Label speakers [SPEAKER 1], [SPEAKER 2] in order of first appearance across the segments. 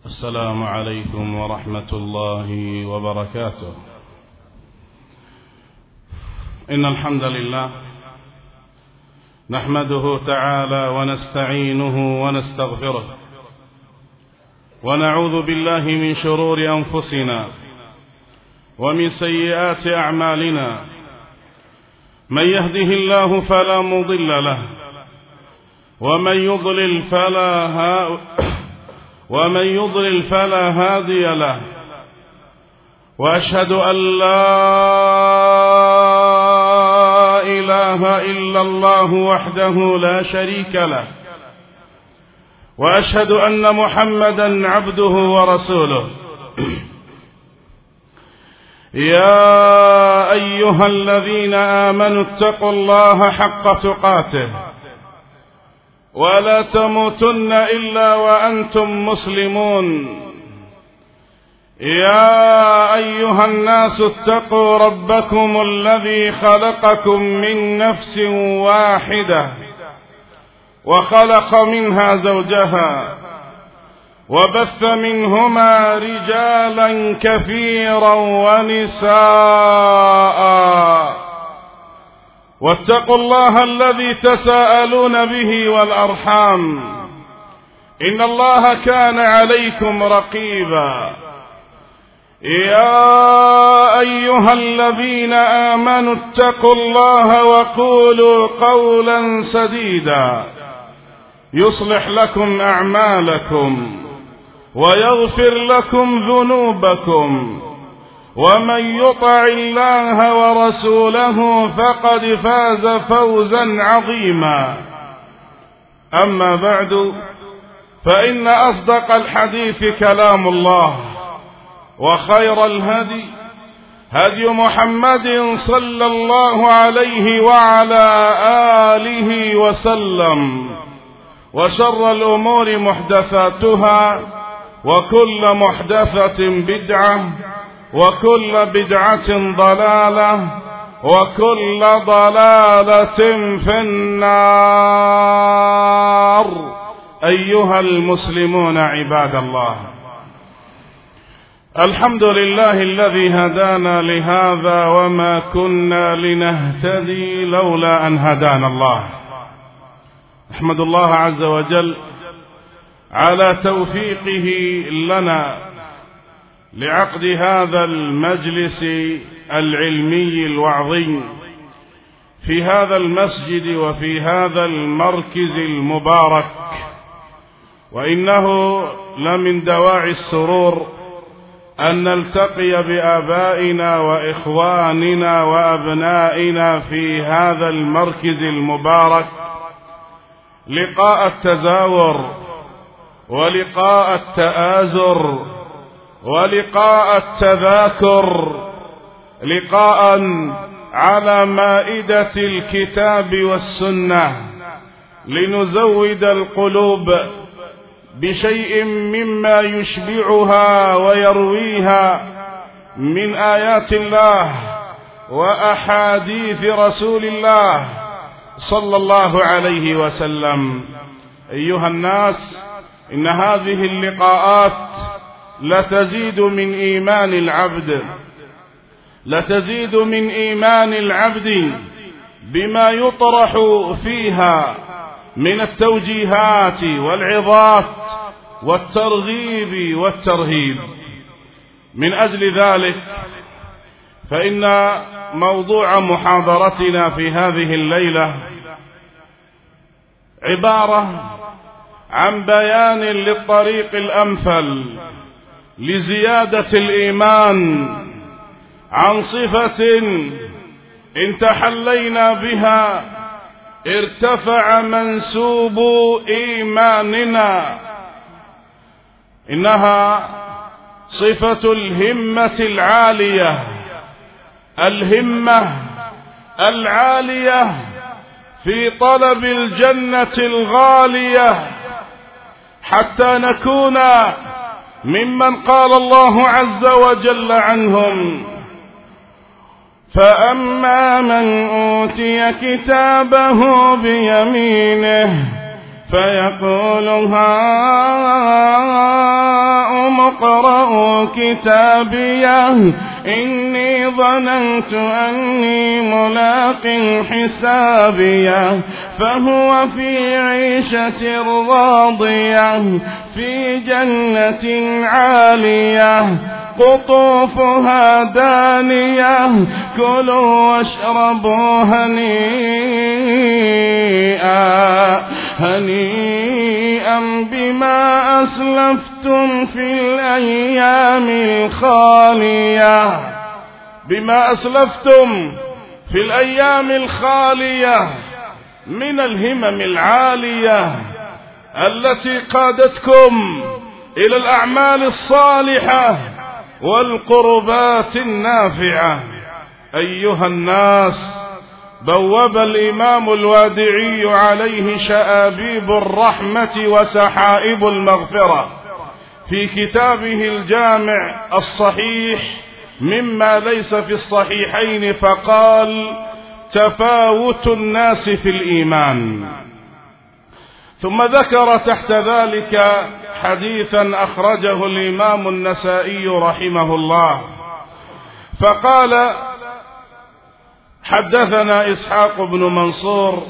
[SPEAKER 1] السلام عليكم ورحمة الله وبركاته. إن الحمد لله نحمده تعالى ونستعينه ونستغفره، ونعوذ بالله من شرور أنفسنا ومن سيئات أعمالنا. من يهده الله فلا مضل له، ومن يضلل فلا هادي له. وأشهد أن لا إله إلا الله وحده لا شريك له، وأشهد أن محمدا عبده ورسوله. يا أيها الذين آمنوا اتقوا الله حق تقاته ولا تموتن إلا وأنتم مسلمون. يا أيها الناس اتقوا ربكم الذي خلقكم من نفس واحدة وخلق منها زوجها وبث منهما رجالا كثيرا ونساء. واتقوا الله الذي تساءلون به والأرحام، إن الله كان عليكم رقيبا. يا أيها الذين آمنوا اتقوا الله وقولوا قولا سديدا يصلح لكم أعمالكم ويغفر لكم ذنوبكم، ومن يطع الله ورسوله فقد فاز فوزا عظيما. أما بعد، فإن أصدق الحديث كلام الله، وخير الهدي هدي محمد صلى الله عليه وعلى آله وسلم، وشر الأمور محدثاتها، وكل محدثة بدعة، وكل بدعة ضلالة، وكل ضلالة في النار. أيها المسلمون عباد الله، الحمد لله الذي هدانا لهذا، وما كنا لنهتدي لولا أن هدانا الله. أحمد الله عز وجل على توفيقه لنا لعقد هذا المجلس العلمي الوعظي في هذا المسجد وفي هذا المركز المبارك. وإنه لمن دواعي السرور أن نلتقي بآبائنا وإخواننا وأبنائنا في هذا المركز المبارك، لقاء التزاور ولقاء التآزر ولقاء التذاكر، لقاء على مائدة الكتاب والسنة، لنزود القلوب بشيء مما يشبعها ويرويها من آيات الله وأحاديث رسول الله صلى الله عليه وسلم. أيها الناس، إن هذه اللقاءات لتزيد من إيمان العبد بما يطرح فيها من التوجيهات والعظات والترغيب والترهيب. من أجل ذلك فإن موضوع محاضرتنا في هذه الليلة عبارة عن بيان للطريق الأمثل لزيادة الإيمان، عن صفة إن تحلينا بها ارتفع منسوب إيماننا. إنها صفة الهمة العالية، الهمة العالية في طلب الجنة الغالية، حتى نكون ممن قال الله عز وجل عنهم: فأما من أوتي كتابه بيمينه فيقول هاؤم اقرءوا كتابيه إني ظننت أني ملاق حسابيه فهو في عيشة راضية في جنة عالية قطوفها دانية كلوا واشربوا هنيئا بما أسلفتم في الأيام الخالية. بما أسلفتم في الأيام الخالية من الهمم العالية التي قادتكم إلى الأعمال الصالحة والقربات النافعة. أيها الناس، بوب الإمام الوادعي عليه شآبيب الرحمة وسحائب المغفرة في كتابه الجامع الصحيح مما ليس في الصحيحين فقال: تفاوت الناس في الإيمان. ثم ذكر تحت ذلك حديثا أخرجه الإمام النسائي رحمه الله فقال: حدثنا إسحاق بن منصور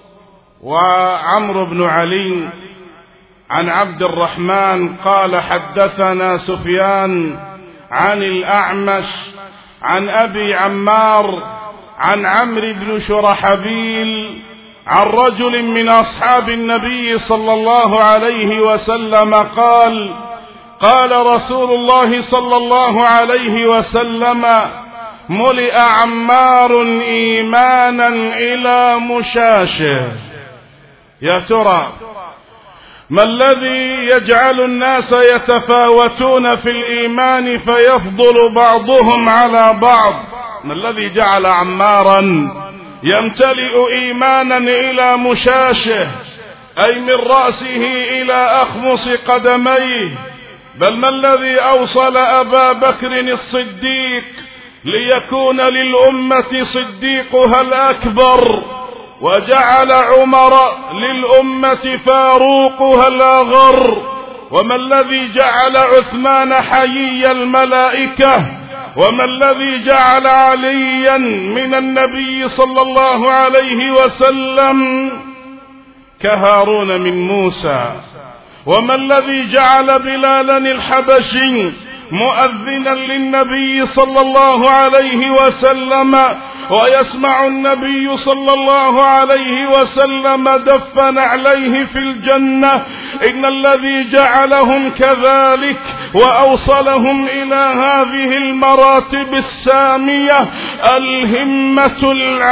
[SPEAKER 1] وعمرو بن علي عن عبد الرحمن قال: حدثنا سفيان عن الأعمش عن أبي عمار عن عمرو بن شرحبيل عن رجل من أصحاب النبي صلى الله عليه وسلم قال: قال رسول الله صلى الله عليه وسلم: ملئ عمار إيمانا إلى مشاشه. يا ترى ما الذي يجعل الناس يتفاوتون في الإيمان فيفضل بعضهم على بعض؟ ما الذي جعل عمارا يمتلئ إيمانا إلى مشاشه، أي من رأسه إلى أخمص قدميه؟ بل ما الذي أوصل أبا بكر الصديق ليكون للأمة صديقها الأكبر، وجعل عمر للأمة فاروقها الأغر؟ وما الذي جعل عثمان حيي الملائكة؟ وما الذي جعل عليا من النبي صلى الله عليه وسلم كهارون من موسى؟ وما الذي جعل بلالا الحبشي مؤذنا للنبي صلى الله عليه وسلم ويسمع النبي صلى الله عليه وسلم دف نعليه في الجنة؟ إن الذي جعلهم كذلك وأوصلهم إلى هذه المراتب السامية الهمة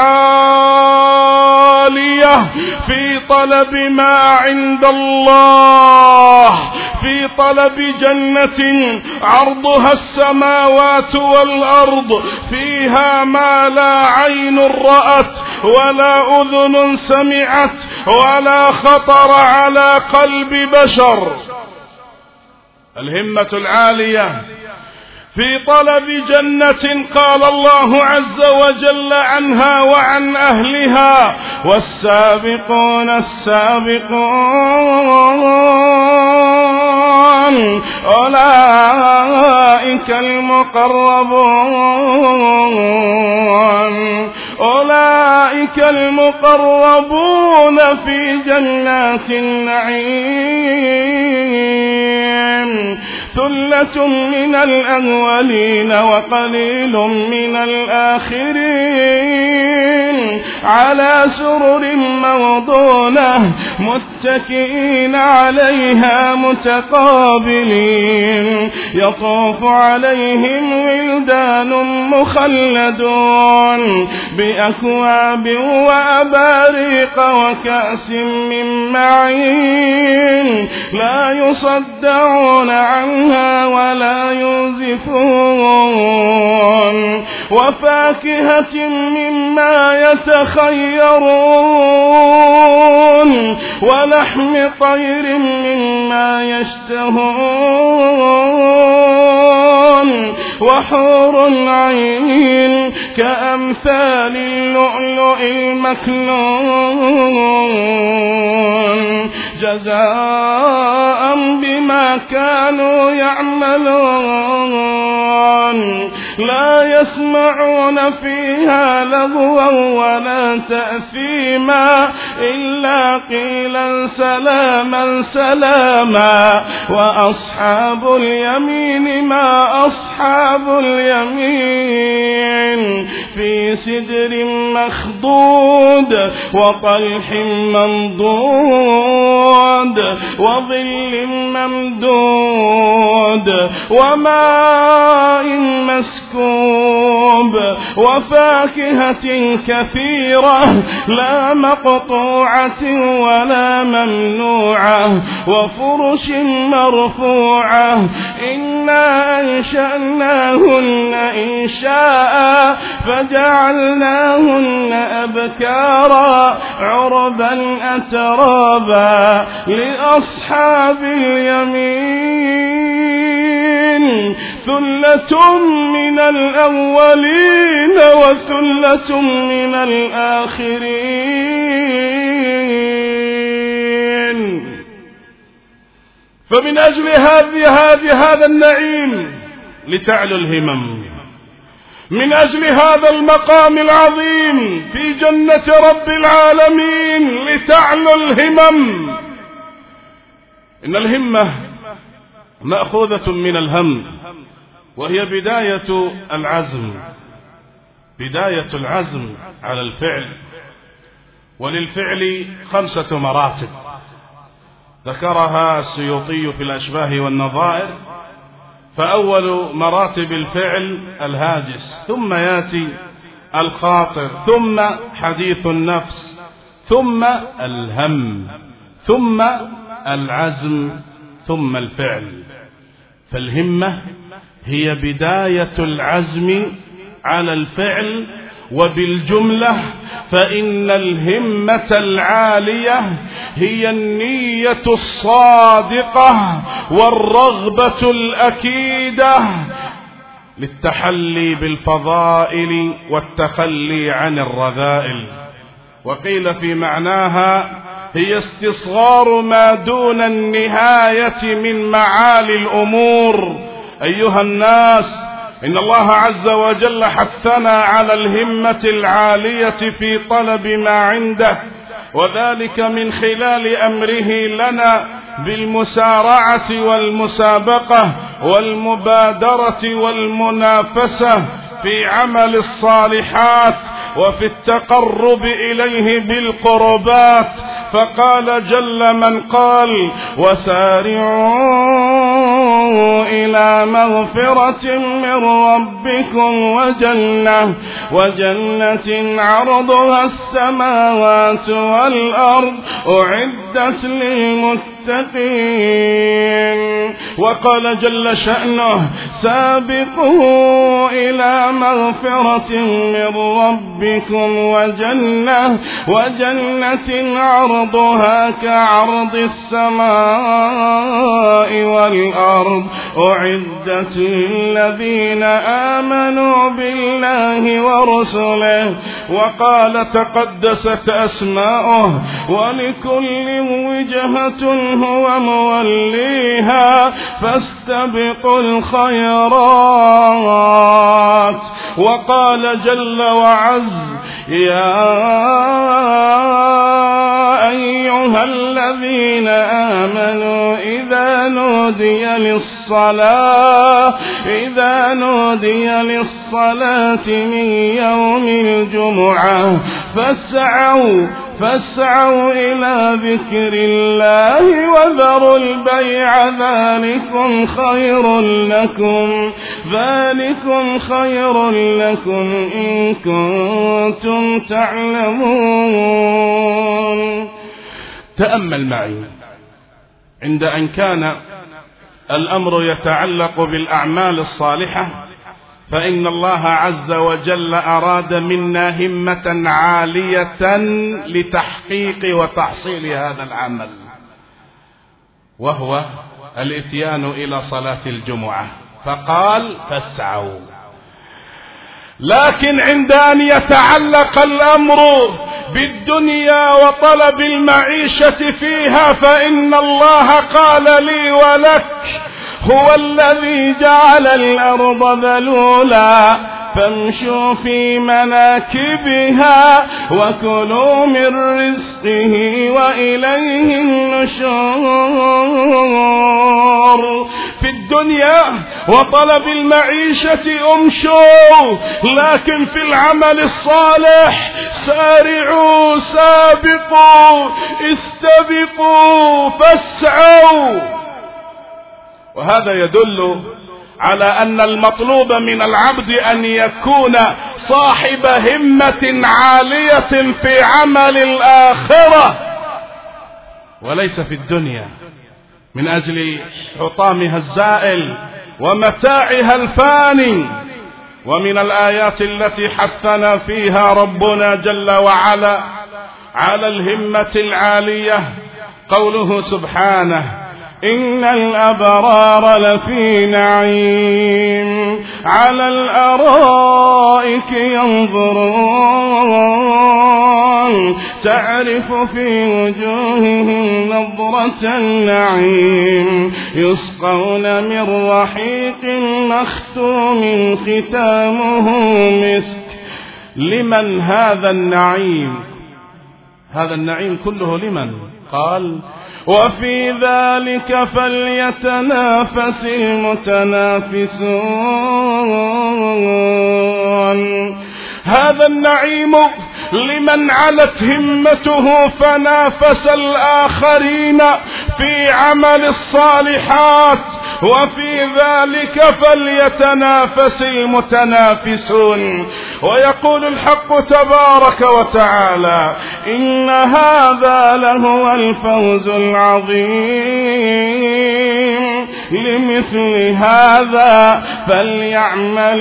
[SPEAKER 1] العالية في طلب ما عند الله، في طلب جنة عرضها السماوات والأرض فيها ما لا عين رأت ولا أذن سمعت ولا خطر على قلب بشر. الهمة العالية في طلب جنة قال الله عز وجل عنها وعن أهلها: والسابقون السابقون أولئك المقربون في جنات النعيم. ثلة من الأولين وقليل من الآخرين على سرر موضونة متكئين عليها متقابلين يطوف عليهم ولدان مخلدون بأكواب وأباريق وكأس من معين لا يصدعون عنها ولا ينزفون وفاكهة مما يتخيرون ولحم طير مما يشتهون وحور عين كأمثال اللؤلؤ المكنون جزاء بما ما كانوا يعملون لا يسمعون فيها لغوا ولا تأثيما إلا قيلا سلاما سلاما وأصحاب اليمين ما أصحاب اليمين في سدر مخضود وطلح منضود وظل ممدود وماء مسكوب وفاكهة كثيرة لا مقطوعة ولا ممنوعة وفرش مرفوعة إنا أنشأناهن إنشاء فجعلناهن أبكارا عربا أترابا لأصحاب اليمين ثلة من الأولين وثلة من الآخرين. فمن أجل هذا النعيم لتعلو الهمم، من أجل هذا المقام العظيم في جنة رب العالمين لتعلو الهمم. إن الهمة مأخوذة من الهم، وهي بداية العزم، بداية العزم على الفعل. وللفعل 5 مراتب ذكرها السيوطي في الأشباه والنظائر. فأول مراتب الفعل الهاجس، ثم يأتي الخاطر، ثم حديث النفس، ثم الهم، ثم العزم، ثم الفعل. فالهمة هي بداية العزم على الفعل. وبالجملة فإن الهمة العالية هي النية الصادقة والرغبة الأكيدة للتحلي بالفضائل والتخلي عن الرذائل. وقيل في معناها هي استصغار ما دون النهاية من معالي الأمور. أيها الناس، إن الله عز وجل حثنا على الهمة العالية في طلب ما عنده، وذلك من خلال أمره لنا بالمسارعة والمسابقة والمبادرة والمنافسة في عمل الصالحات وفي التقرب إليه بالقربات. فقال جل من قال: وسارعوا إلى مغفرة من ربكم وجنة عرضها السماوات والأرض أعدت للمتقين. وقال جل شأنه: سابقوا إلى مغفرة من ربكم وجنة عرضها كعرض السماء والأرض أعدت للذين آمنوا بالله ورسله. وقال تقدست أسماؤه: ولكل وجهة هو موليها فاستبقوا الخيرات. وقال جل وعز: يا أيها الذين آمنوا إذا نودي للصلاة من يوم الجمعة فاسعوا إلى ذكر الله وذروا البيع ذلكم خير لكم إن كنتم تعلمون. تأمل معي، عند أن كان الأمر يتعلق بالأعمال الصالحة فإن الله عز وجل أراد منا همة عالية لتحقيق وتحصيل هذا العمل، وهو الإتيان إلى صلاة الجمعة، فقال: فاسعوا. لكن عند أن يتعلق الأمر بالدنيا وطلب المعيشة فيها، فإن الله قال لي ولك: هو الذي جعل الأرض ذلولا فامشوا في مناكبها وكلوا من رزقه وإليه النشور. في الدنيا وطلب المعيشة امشوا، لكن في العمل الصالح سارعوا، سابقوا، استبقوا، فاسعوا. وهذا يدل على أن المطلوب من العبد أن يكون صاحب همة عالية في عمل الآخرة وليس في الدنيا من أجل حطامها الزائل ومتاعها الفاني. ومن الآيات التي حثنا فيها ربنا جل وعلا على الهمة العالية قوله سبحانه: إن الأبرار لفي نعيم على الأرائك ينظرون تعرف في وجوههم نضرة النعيم يسقون من رحيق مختوم ختامه مسك. لمن هذا النعيم؟ هذا النعيم كله لمن؟ قال: وفي ذلك فليتنافس المتنافسون. هذا النعيم لمن علت همته فنافس الآخرين في عمل الصالحات، وفي ذلك فليتنافس المتنافسون. ويقول الحق تبارك وتعالى: إن هذا لهو الفوز العظيم لمثل هذا فليعمل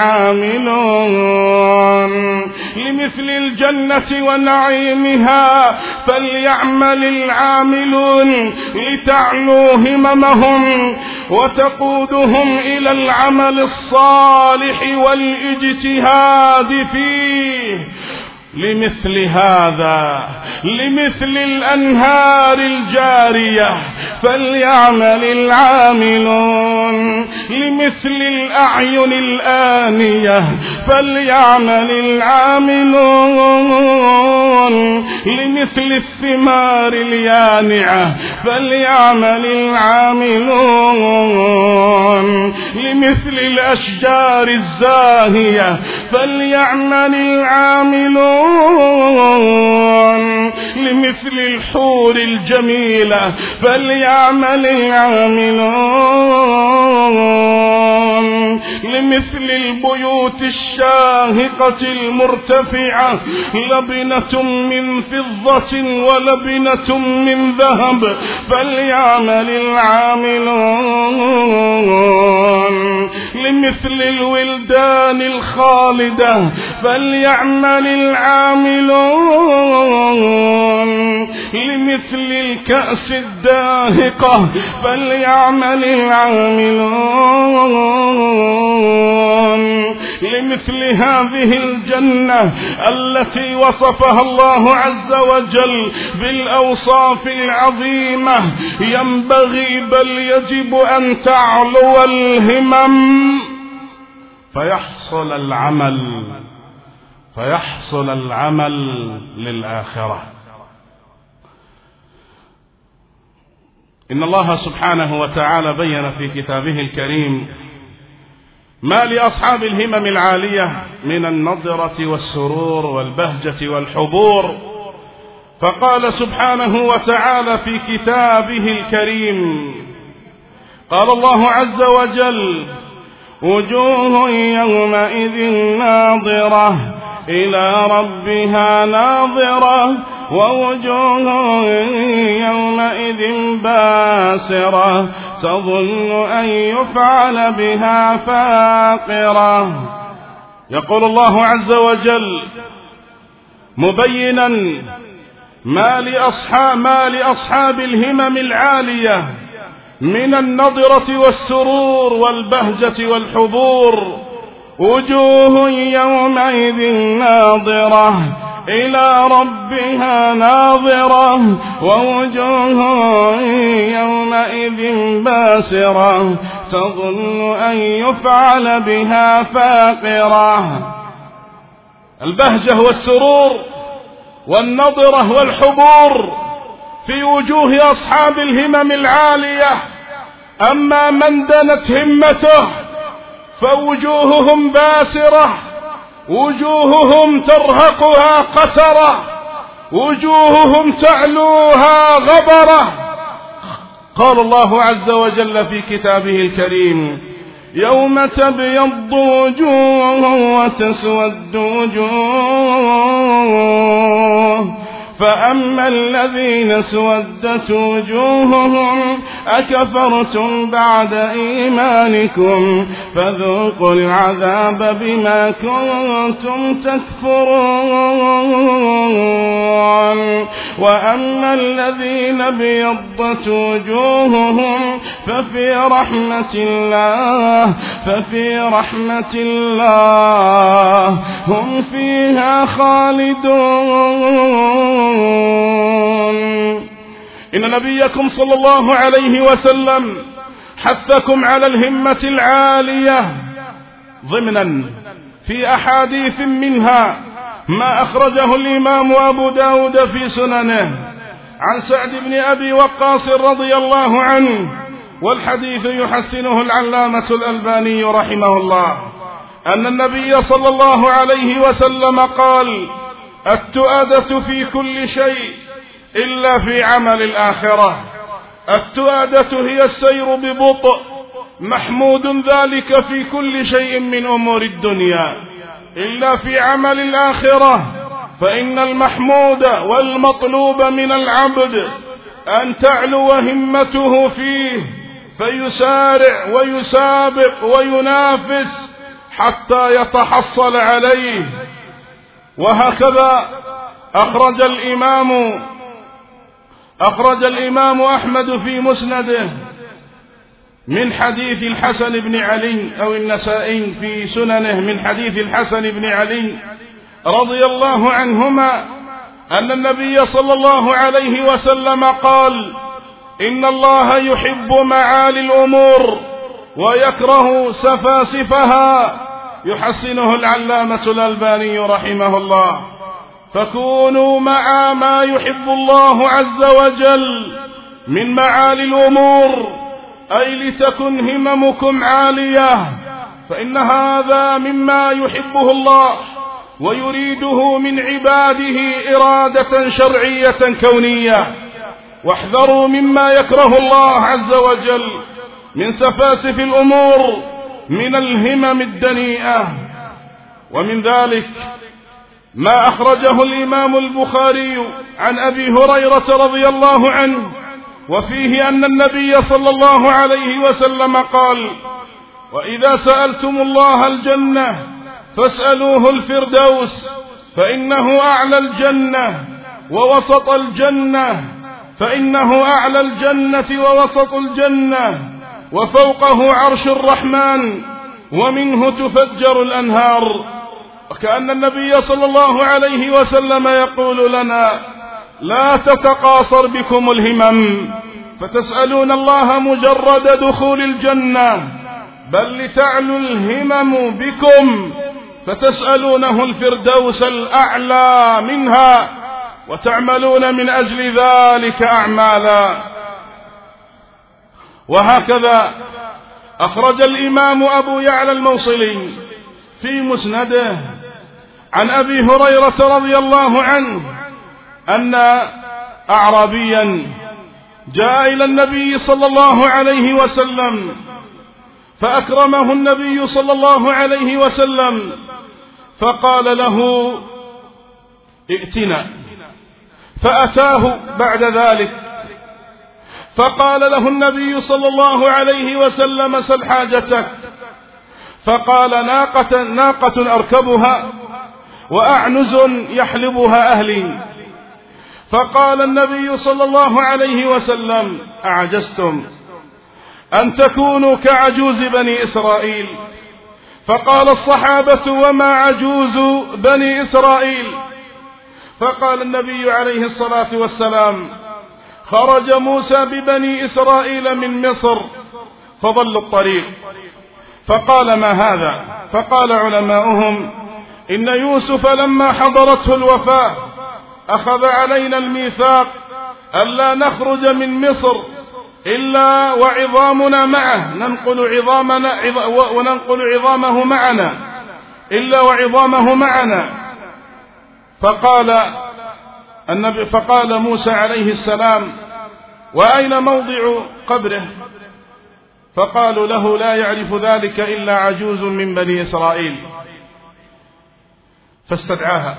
[SPEAKER 1] العاملون. لمثل الجنة ونعيمها فليعمل العاملون لتعلو هممهم وتقودهم إلى العمل الصالح والاجتهاد فيه. لمثل هذا، لمثل الأنهار الجارية فليعمل العاملون، لمثل الأعين الآنية فليعمل العاملون، لمثل الثمار اليانعة فليعمل العاملون، لمثل الأشجار الزاهية فليعمل العاملون، لمثل الحور الجميلة فليعمل العاملون، لمثل البيوت الشاهقة المرتفعة لبنة من فضة ولبنة من ذهب فليعمل العاملون، لمثل الولدان الخالدة فليعمل العاملون، لمثل الكأس الداهقة فليعمل العاملون، لمثل هذه الجنة التي وصفها الله عز وجل بالأوصاف العظيمة ينبغي بل يجب أن تعلو الهمم فيحصل العمل للآخرة. إن الله سبحانه وتعالى بين في كتابه الكريم ما لأصحاب الهمم العالية من النضرة والسرور والبهجة والحبور، فقال سبحانه وتعالى في كتابه الكريم: قال الله عز وجل: وجوه يومئذ ناظرة إلى ربها ناظرة ووجوه يومئذ باسرة تظن أن يفعل بها فاقرة. يقول الله عز وجل مبينا ما لأصحاب الهمم العالية من النضرة والسرور والبهجة والحبور: وجوه يومئذ ناظرة إلى ربها ناظرة ووجوه يومئذ باسرة تظن أن يفعل بها فاقرة. البهجة والسرور والنضرة والحبور في وجوه أصحاب الهمم العالية. أما من دنت همته فوجوههم باسرة، وجوههم ترهقها قترة، وجوههم تعلوها غبرة. قال الله عز وجل في كتابه الكريم: يوم تبيض وجوه وتسود وجوه، فأما الذين سودت وجوههم أكفرتم بعد إيمانكم فذوقوا العذاب بما كنتم تكفرون، وأما الذين بيضت وجوههم ففي رحمة الله هم فيها خالدون. إن نبيكم صلى الله عليه وسلم حثكم على الهمة العالية ضمنا في أحاديث، منها ما أخرجه الإمام أبو داود في سننه عن سعد بن أبي وقاص رضي الله عنه، والحديث يحسنه العلامة الألباني رحمه الله، أن النبي صلى الله عليه وسلم قال: التؤدة في كل شيء إلا في عمل الآخرة. التؤدة هي السير ببطء، محمود ذلك في كل شيء من أمور الدنيا إلا في عمل الآخرة، فإن المحمود والمطلوب من العبد أن تعلو همته فيه فيسارع ويسابق وينافس حتى يتحصل عليه. وهكذا أخرج الإمام أحمد في مسنده من حديث الحسن بن علي، أو النسائي في سننه من حديث الحسن بن علي رضي الله عنهما، أن النبي صلى الله عليه وسلم قال: إن الله يحب معالي الأمور ويكره سفاسفها. يحسنه العلامة الألباني رحمه الله. فكونوا مع ما يحب الله عز وجل من معالي الأمور، أي لتكن هممكم عالية، فإن هذا مما يحبه الله ويريده من عباده إرادة شرعية كونية. واحذروا مما يكره الله عز وجل من سفاسف الأمور من الهمم الدنيئة. ومن ذلك ما أخرجه الإمام البخاري عن أبي هريرة رضي الله عنه، وفيه أن النبي صلى الله عليه وسلم قال: وإذا سألتم الله الجنة فاسألوه الفردوس، فإنه أعلى الجنة ووسط الجنة، فإنه أعلى الجنة ووسط الجنة، وفوقه عرش الرحمن، ومنه تفجر الأنهار. وكأن النبي صلى الله عليه وسلم يقول لنا: لا تتقاصر بكم الهمم فتسألون الله مجرد دخول الجنة، بل لتعلو الهمم بكم فتسألونه الفردوس الأعلى منها، وتعملون من أجل ذلك أعمالا. وهكذا أخرج الإمام أبو يعلى الموصلي في مسنده عن أبي هريرة رضي الله عنه أن أعرابيا جاء إلى النبي صلى الله عليه وسلم فأكرمه النبي صلى الله عليه وسلم، فقال له: ائتنا. فأتاه بعد ذلك فقال له النبي صلى الله عليه وسلم: سل حاجتك. فقال: ناقة أركبها وأعنز يحلبها أهلي. فقال النبي صلى الله عليه وسلم: أعجزتم أن تكونوا كعجوز بني إسرائيل. فقال الصحابة: وما عجوز بني إسرائيل؟ فقال النبي عليه الصلاة والسلام: خرج موسى ببني إسرائيل من مصر فضلوا الطريق، فقال: ما هذا؟ فقال علماؤهم: إن يوسف لما حضرته الوفاة أخذ علينا الميثاق ألا نخرج من مصر إلا وعظامنا معه، وننقل عظامه معنا إلا وعظامه معنا. فقال موسى عليه السلام: وأين موضع قبره؟ فقالوا له: لا يعرف ذلك إلا عجوز من بني إسرائيل. فاستدعاها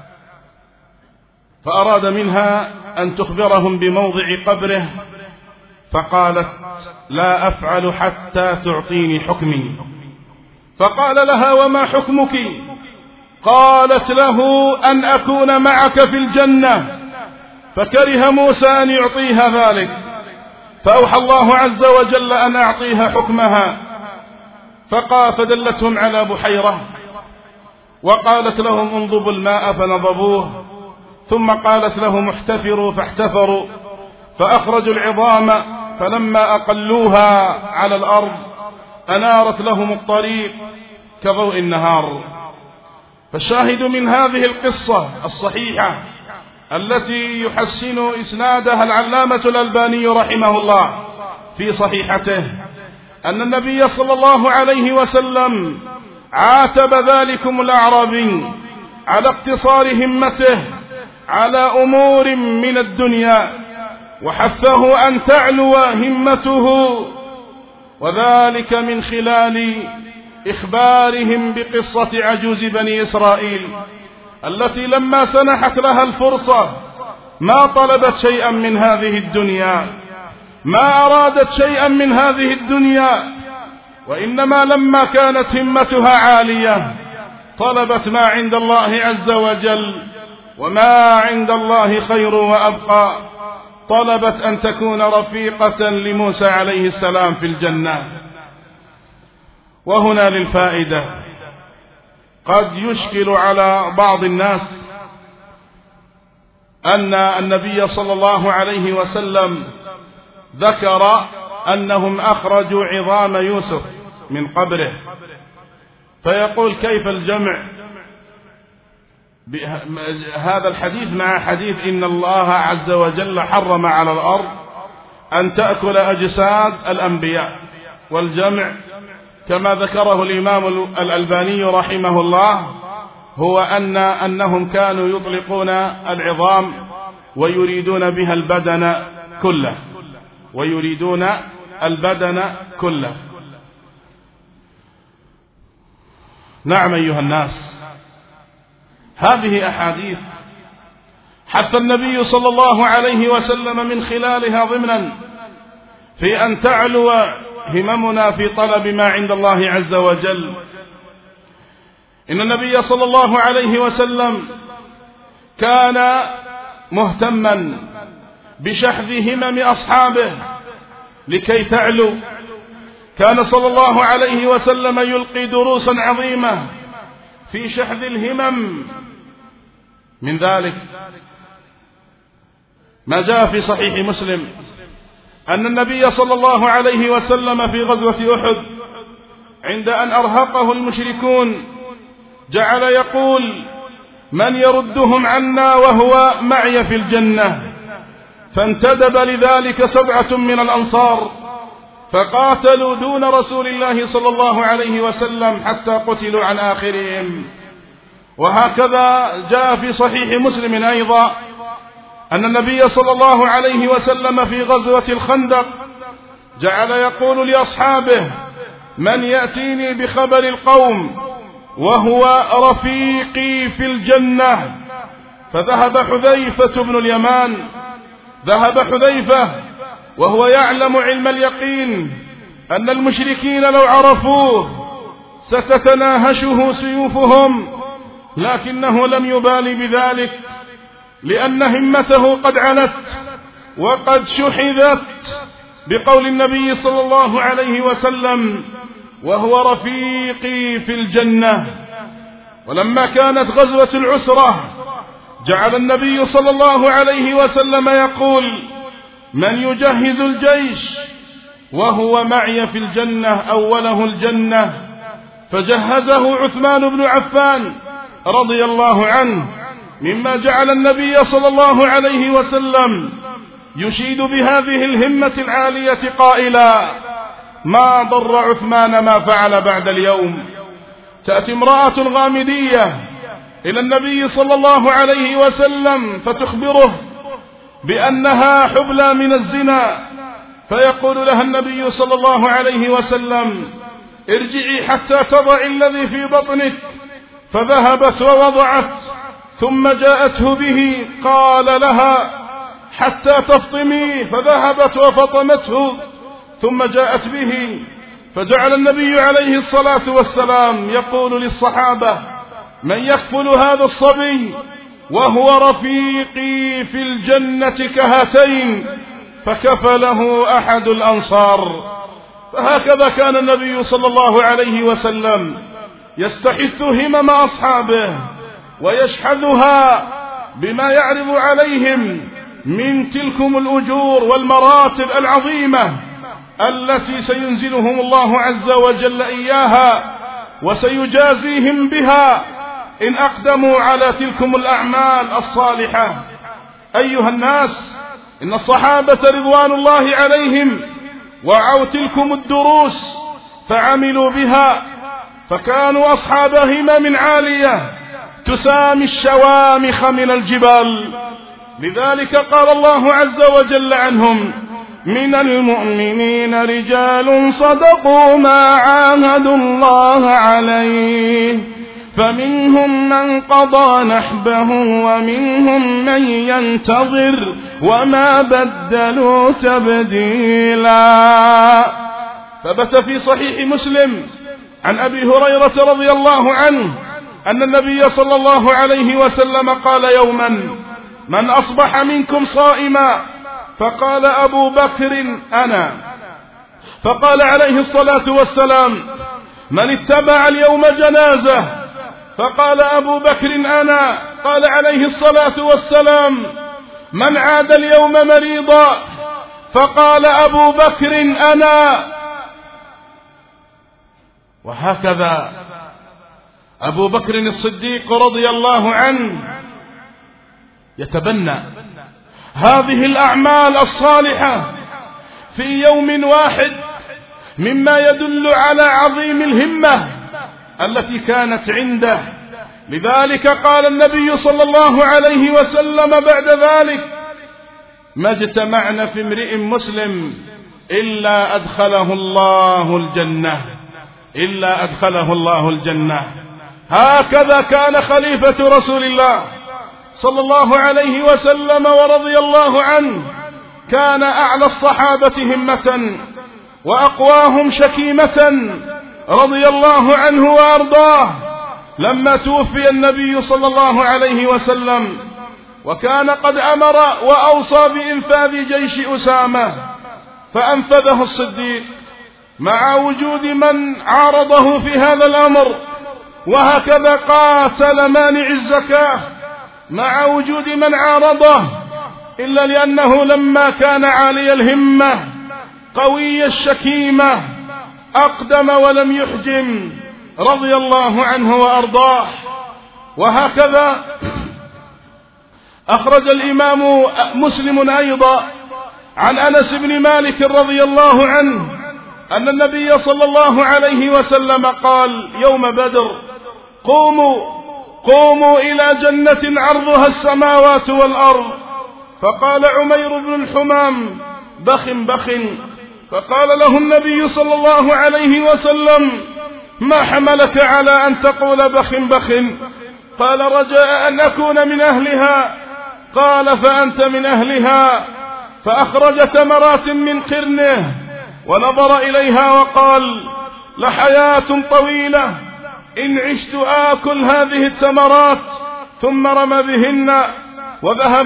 [SPEAKER 1] فأراد منها أن تخبرهم بموضع قبره، فقالت: لا أفعل حتى تعطيني حكمي. فقال لها: وما حكمك؟ قالت له: أن أكون معك في الجنة. فكره موسى أن يعطيها ذلك، فأوحى الله عز وجل أن أعطيها حكمها، فدلتهم على بحيرة وقالت لهم: انضبوا الماء، فنضبوه، ثم قالت لهم: احتفروا، فاحتفروا، فأخرجوا العظام، فلما أقلوها على الأرض أنارت لهم الطريق كضوء النهار. فالشاهد من هذه القصة الصحيحة التي يحسن إسنادها العلامة الألباني رحمه الله في صحيحته أن النبي صلى الله عليه وسلم عاتب ذلكم الأعرابي على اقتصار همته على أمور من الدنيا، وحثه أن تعلو همته، وذلك من خلال إخبارهم بقصة عجوز بني إسرائيل التي لما سنحت لها الفرصة ما طلبت شيئا من هذه الدنيا، ما أرادت شيئا من هذه الدنيا، وإنما لما كانت همتها عالية طلبت ما عند الله عز وجل، وما عند الله خير وأبقى. طلبت أن تكون رفيقة لموسى عليه السلام في الجنة. وهنا للفائدة: قد يشكل على بعض الناس أن النبي صلى الله عليه وسلم ذكر أنهم أخرجوا عظام يوسف من قبره، فيقول: كيف الجمع هذا الحديث مع حديث إن الله عز وجل حرم على الأرض أن تأكل أجساد الأنبياء؟ والجمع كما ذكره الإمام الألباني رحمه الله هو أنهم كانوا يطلقون العظام ويريدون بها البدن كله. نعم أيها الناس، هذه أحاديث حتى النبي صلى الله عليه وسلم من خلالها ضمنا في أن تعلو هممنا في طلب ما عند الله عز وجل. إن النبي صلى الله عليه وسلم كان مهتما بشحذ همم أصحابه لكي تعلو. كان صلى الله عليه وسلم يلقي دروسا عظيمة في شحذ الهمم. من ذلك ما جاء في صحيح مسلم أن النبي صلى الله عليه وسلم في غزوة أحد عند أن أرهقه المشركون جعل يقول: من يردهم عنا وهو معي في الجنة؟ فانتدب لذلك 7 من الأنصار فقاتلوا دون رسول الله صلى الله عليه وسلم حتى قتلوا عن آخرهم. وهكذا جاء في صحيح مسلم أيضا أن النبي صلى الله عليه وسلم في غزوة الخندق جعل يقول لأصحابه: من يأتيني بخبر القوم وهو رفيقي في الجنة؟ فذهب حذيفة بن اليمان، ذهب حذيفة وهو يعلم علم اليقين أن المشركين لو عرفوه ستتناهشه سيوفهم، لكنه لم يبالي بذلك لأن همته قد علت وقد شحذت بقول النبي صلى الله عليه وسلم: وهو رفيقي في الجنة. ولما كانت غزوة العسرة جعل النبي صلى الله عليه وسلم يقول: من يجهز الجيش وهو معي في الجنة أوله الجنة، فجهزه عثمان بن عفان رضي الله عنه، مما جعل النبي صلى الله عليه وسلم يشيد بهذه الهمة العالية قائلا: ما ضر عثمان ما فعل بعد اليوم. تأتي امرأة غامدية إلى النبي صلى الله عليه وسلم فتخبره بأنها حبلى من الزنا، فيقول لها النبي صلى الله عليه وسلم: ارجعي حتى تضعي الذي في بطنك. فذهبت ووضعت، ثم جاءته به، قال لها: حتى تفطمي، فذهبت وفطمته، ثم جاءت به. فجعل النبي عليه الصلاة والسلام يقول للصحابة: من يكفل هذا الصبي وهو رفيقي في الجنة كهاتين؟ فكفله أحد الأنصار. فهكذا كان النبي صلى الله عليه وسلم يستحث همم أصحابه ويشحذها بما يعرض عليهم من تلكم الأجور والمراتب العظيمة التي سينزلهم الله عز وجل إياها، وسيجازيهم بها إن أقدموا على تلكم الأعمال الصالحة. أيها الناس، إن الصحابة رضوان الله عليهم وعوا تلكم الدروس فعملوا بها، فكانوا أصحاب همم عالية تسامي الشوامخ من الجبال. لذلك قال الله عز وجل عنهم: من المؤمنين رجال صدقوا ما عاهدوا الله عليه، فمنهم من قضى نحبه ومنهم من ينتظر وما بدلوا تبديلا. ثبت في صحيح مسلم عن أبي هريرة رضي الله عنه أن النبي صلى الله عليه وسلم قال يوما: من أصبح منكم صائما؟ فقال أبو بكر: أنا. فقال عليه الصلاة والسلام: من اتبع اليوم جنازة؟ فقال أبو بكر: أنا. قال عليه الصلاة والسلام: من عاد اليوم مريضا؟ فقال أبو بكر: أنا. وهكذا أبو بكر الصديق رضي الله عنه يتبنى هذه الأعمال الصالحة في يوم واحد، مما يدل على عظيم الهمة التي كانت عنده. لذلك قال النبي صلى الله عليه وسلم بعد ذلك: ما اجتمعنا في امرئ مسلم إلا أدخله الله الجنة، إلا أدخله الله الجنة. هكذا كان خليفة رسول الله صلى الله عليه وسلم ورضي الله عنه، كان أعلى الصحابة همة وأقواهم شكيمة رضي الله عنه وأرضاه لما توفي النبي صلى الله عليه وسلم، وكان قد أمر وأوصى بإنفاذ جيش أسامة، فأنفذه الصديق مع وجود من عارضه في هذا الأمر. وهكذا قاتل مانع الزكاة مع وجود من عارضه، إلا لأنه لما كان عالي الهمة قوي الشكيمة أقدم ولم يحجم رضي الله عنه وأرضاه. وهكذا أخرج الإمام مسلم أيضا عن أنس بن مالك رضي الله عنه أن النبي صلى الله عليه وسلم قال يوم بدر: قوموا إلى جنة عرضها السماوات والأرض. فقال عمير بن الحمام: بخ بخ. فقال له النبي صلى الله عليه وسلم: ما حملك على أن تقول بخ بخ؟ قال: رجاء أن أكون من أهلها. قال: فأنت من أهلها. فأخرج تمرات من قرنه ونظر إليها وقال: لحياة طويلة، إن عشت آكل هذه التمرات. ثم رمى بهن وذهب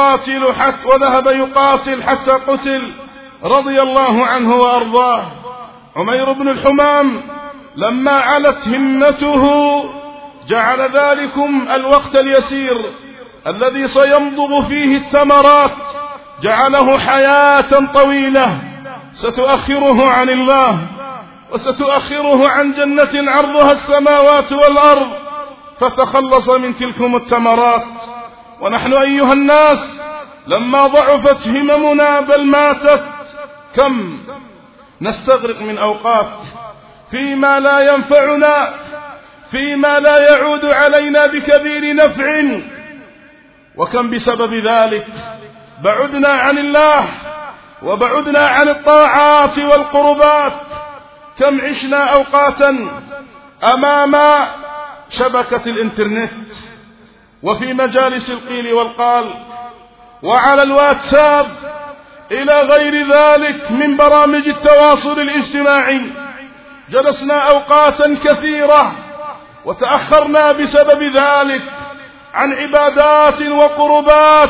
[SPEAKER 1] يقاتل حتى قتل رضي الله عنه وأرضاه. عمير بن الحمام لما علت همته جعل ذلكم الوقت اليسير الذي سيمضغ فيه الثمرات جعله حياة طويلة ستؤخره عن الله وستؤخره عن جنة عرضها السماوات والأرض، فتخلص من تلكم الثمرات. ونحن أيها الناس لما ضعفت هممنا بل ماتت، كم نستغرق من أوقات فيما لا ينفعنا، فيما لا يعود علينا بكبير نفع، وكم بسبب ذلك بعدنا عن الله وبعدنا عن الطاعات والقربات. كم عشنا أوقاتا أمام شبكة الإنترنت وفي مجالس القيل والقال وعلى الواتساب إلى غير ذلك من برامج التواصل الاجتماعي. جلسنا أوقاتا كثيرة وتأخرنا بسبب ذلك عن عبادات وقربات،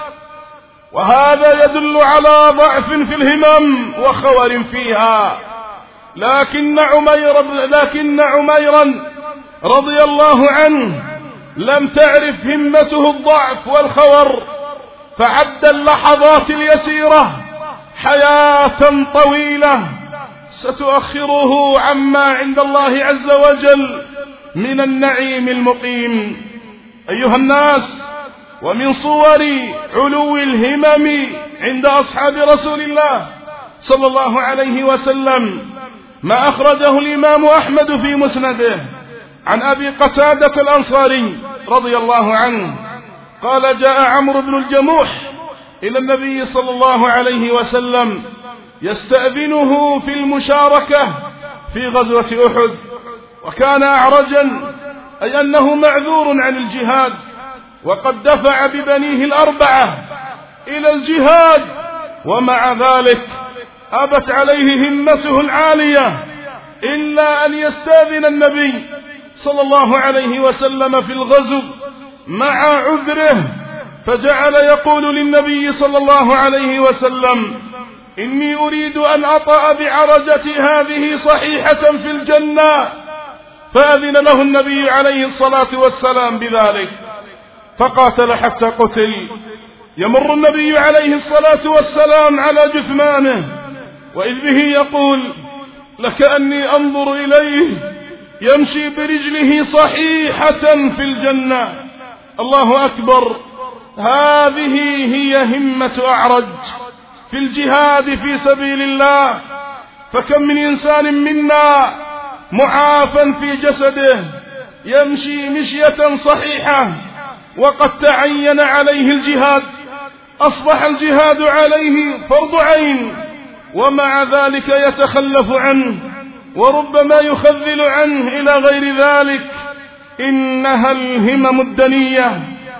[SPEAKER 1] وهذا يدل على ضعف في الهمم وخور فيها. لكن عميرا رضي الله عنه لم تعرف همته الضعف والخور، فعد اللحظات اليسيرة حياة طويلة ستؤخره عما عند الله عز وجل من النعيم المقيم. أيها الناس، ومن صور علو الهمم عند أصحاب رسول الله صلى الله عليه وسلم ما أخرجه الإمام أحمد في مسنده عن أبي قتادة الأنصاري رضي الله عنه قال: جاء عمرو بن الجموح إلى النبي صلى الله عليه وسلم يستأذنه في المشاركة في غزوة أحد، وكان أعرجا، أي أنه معذور عن الجهاد، وقد دفع ببنيه الأربعة إلى الجهاد، ومع ذلك أبت عليه همته العالية إلا أن يستأذن النبي صلى الله عليه وسلم في الغزو مع عذره، فجعل يقول للنبي صلى الله عليه وسلم: إني أريد أن أطأ بعرجتي هذه صحيحة في الجنة، فأذن له النبي عليه الصلاة والسلام بذلك، فقاتل حتى قتل. يمر النبي عليه الصلاة والسلام على جثمانه وإذ به يقول: لكأني أنظر إليه يمشي برجله صحيحة في الجنة. الله أكبر، هذه هي همة أعرج في الجهاد في سبيل الله. فكم من إنسان منا معافى في جسده يمشي مشية صحيحة وقد تعين عليه الجهاد، أصبح الجهاد عليه فرض عين، ومع ذلك يتخلف عنه وربما يخذل عنه إلى غير ذلك. إنها الهمم الدنية،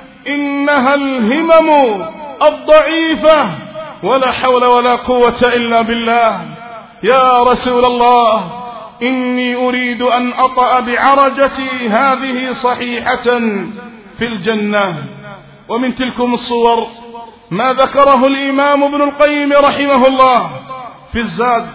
[SPEAKER 1] إنها الهمم الضعيفة، ولا حول ولا قوة إلا بالله. يا رسول الله، إني أريد أن أطأ بعرجتي هذه صحيحة في الجنة. ومن تلكم الصور ما ذكره الإمام ابن القيم رحمه الله في الزاد،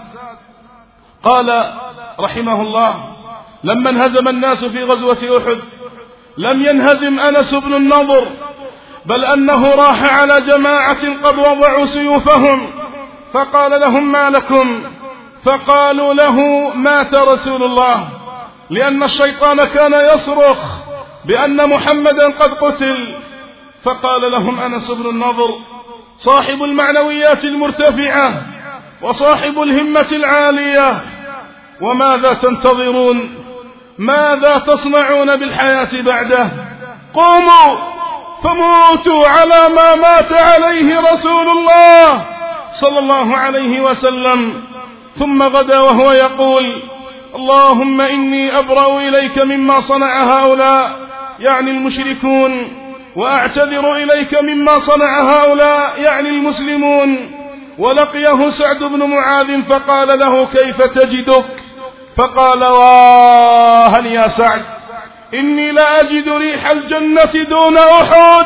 [SPEAKER 1] قال رحمه الله: لما انهزم الناس في غزوة أحد لم ينهزم أنس بن النضر، بل أنه راح على جماعة قد وضعوا سيوفهم فقال لهم: ما لكم؟ فقالوا له: مات رسول الله، لأن الشيطان كان يصرخ بأن محمدا قد قتل. فقال لهم أنس بن النضر صاحب المعنويات المرتفعة وصاحب الهمة العالية: وماذا تنتظرون؟ ماذا تصنعون بالحياة بعده؟ قوموا فموتوا على ما مات عليه رسول الله صلى الله عليه وسلم. ثم غدا وهو يقول: اللهم إني أبرأ إليك مما صنع هؤلاء، يعني المشركون، وأعتذر إليك مما صنع هؤلاء، يعني المسلمون. ولقيه سعد بن معاذ فقال له: كيف تجدك؟ فقال: واها يا سعد، إني لا أجد ريح الجنة دون أحد.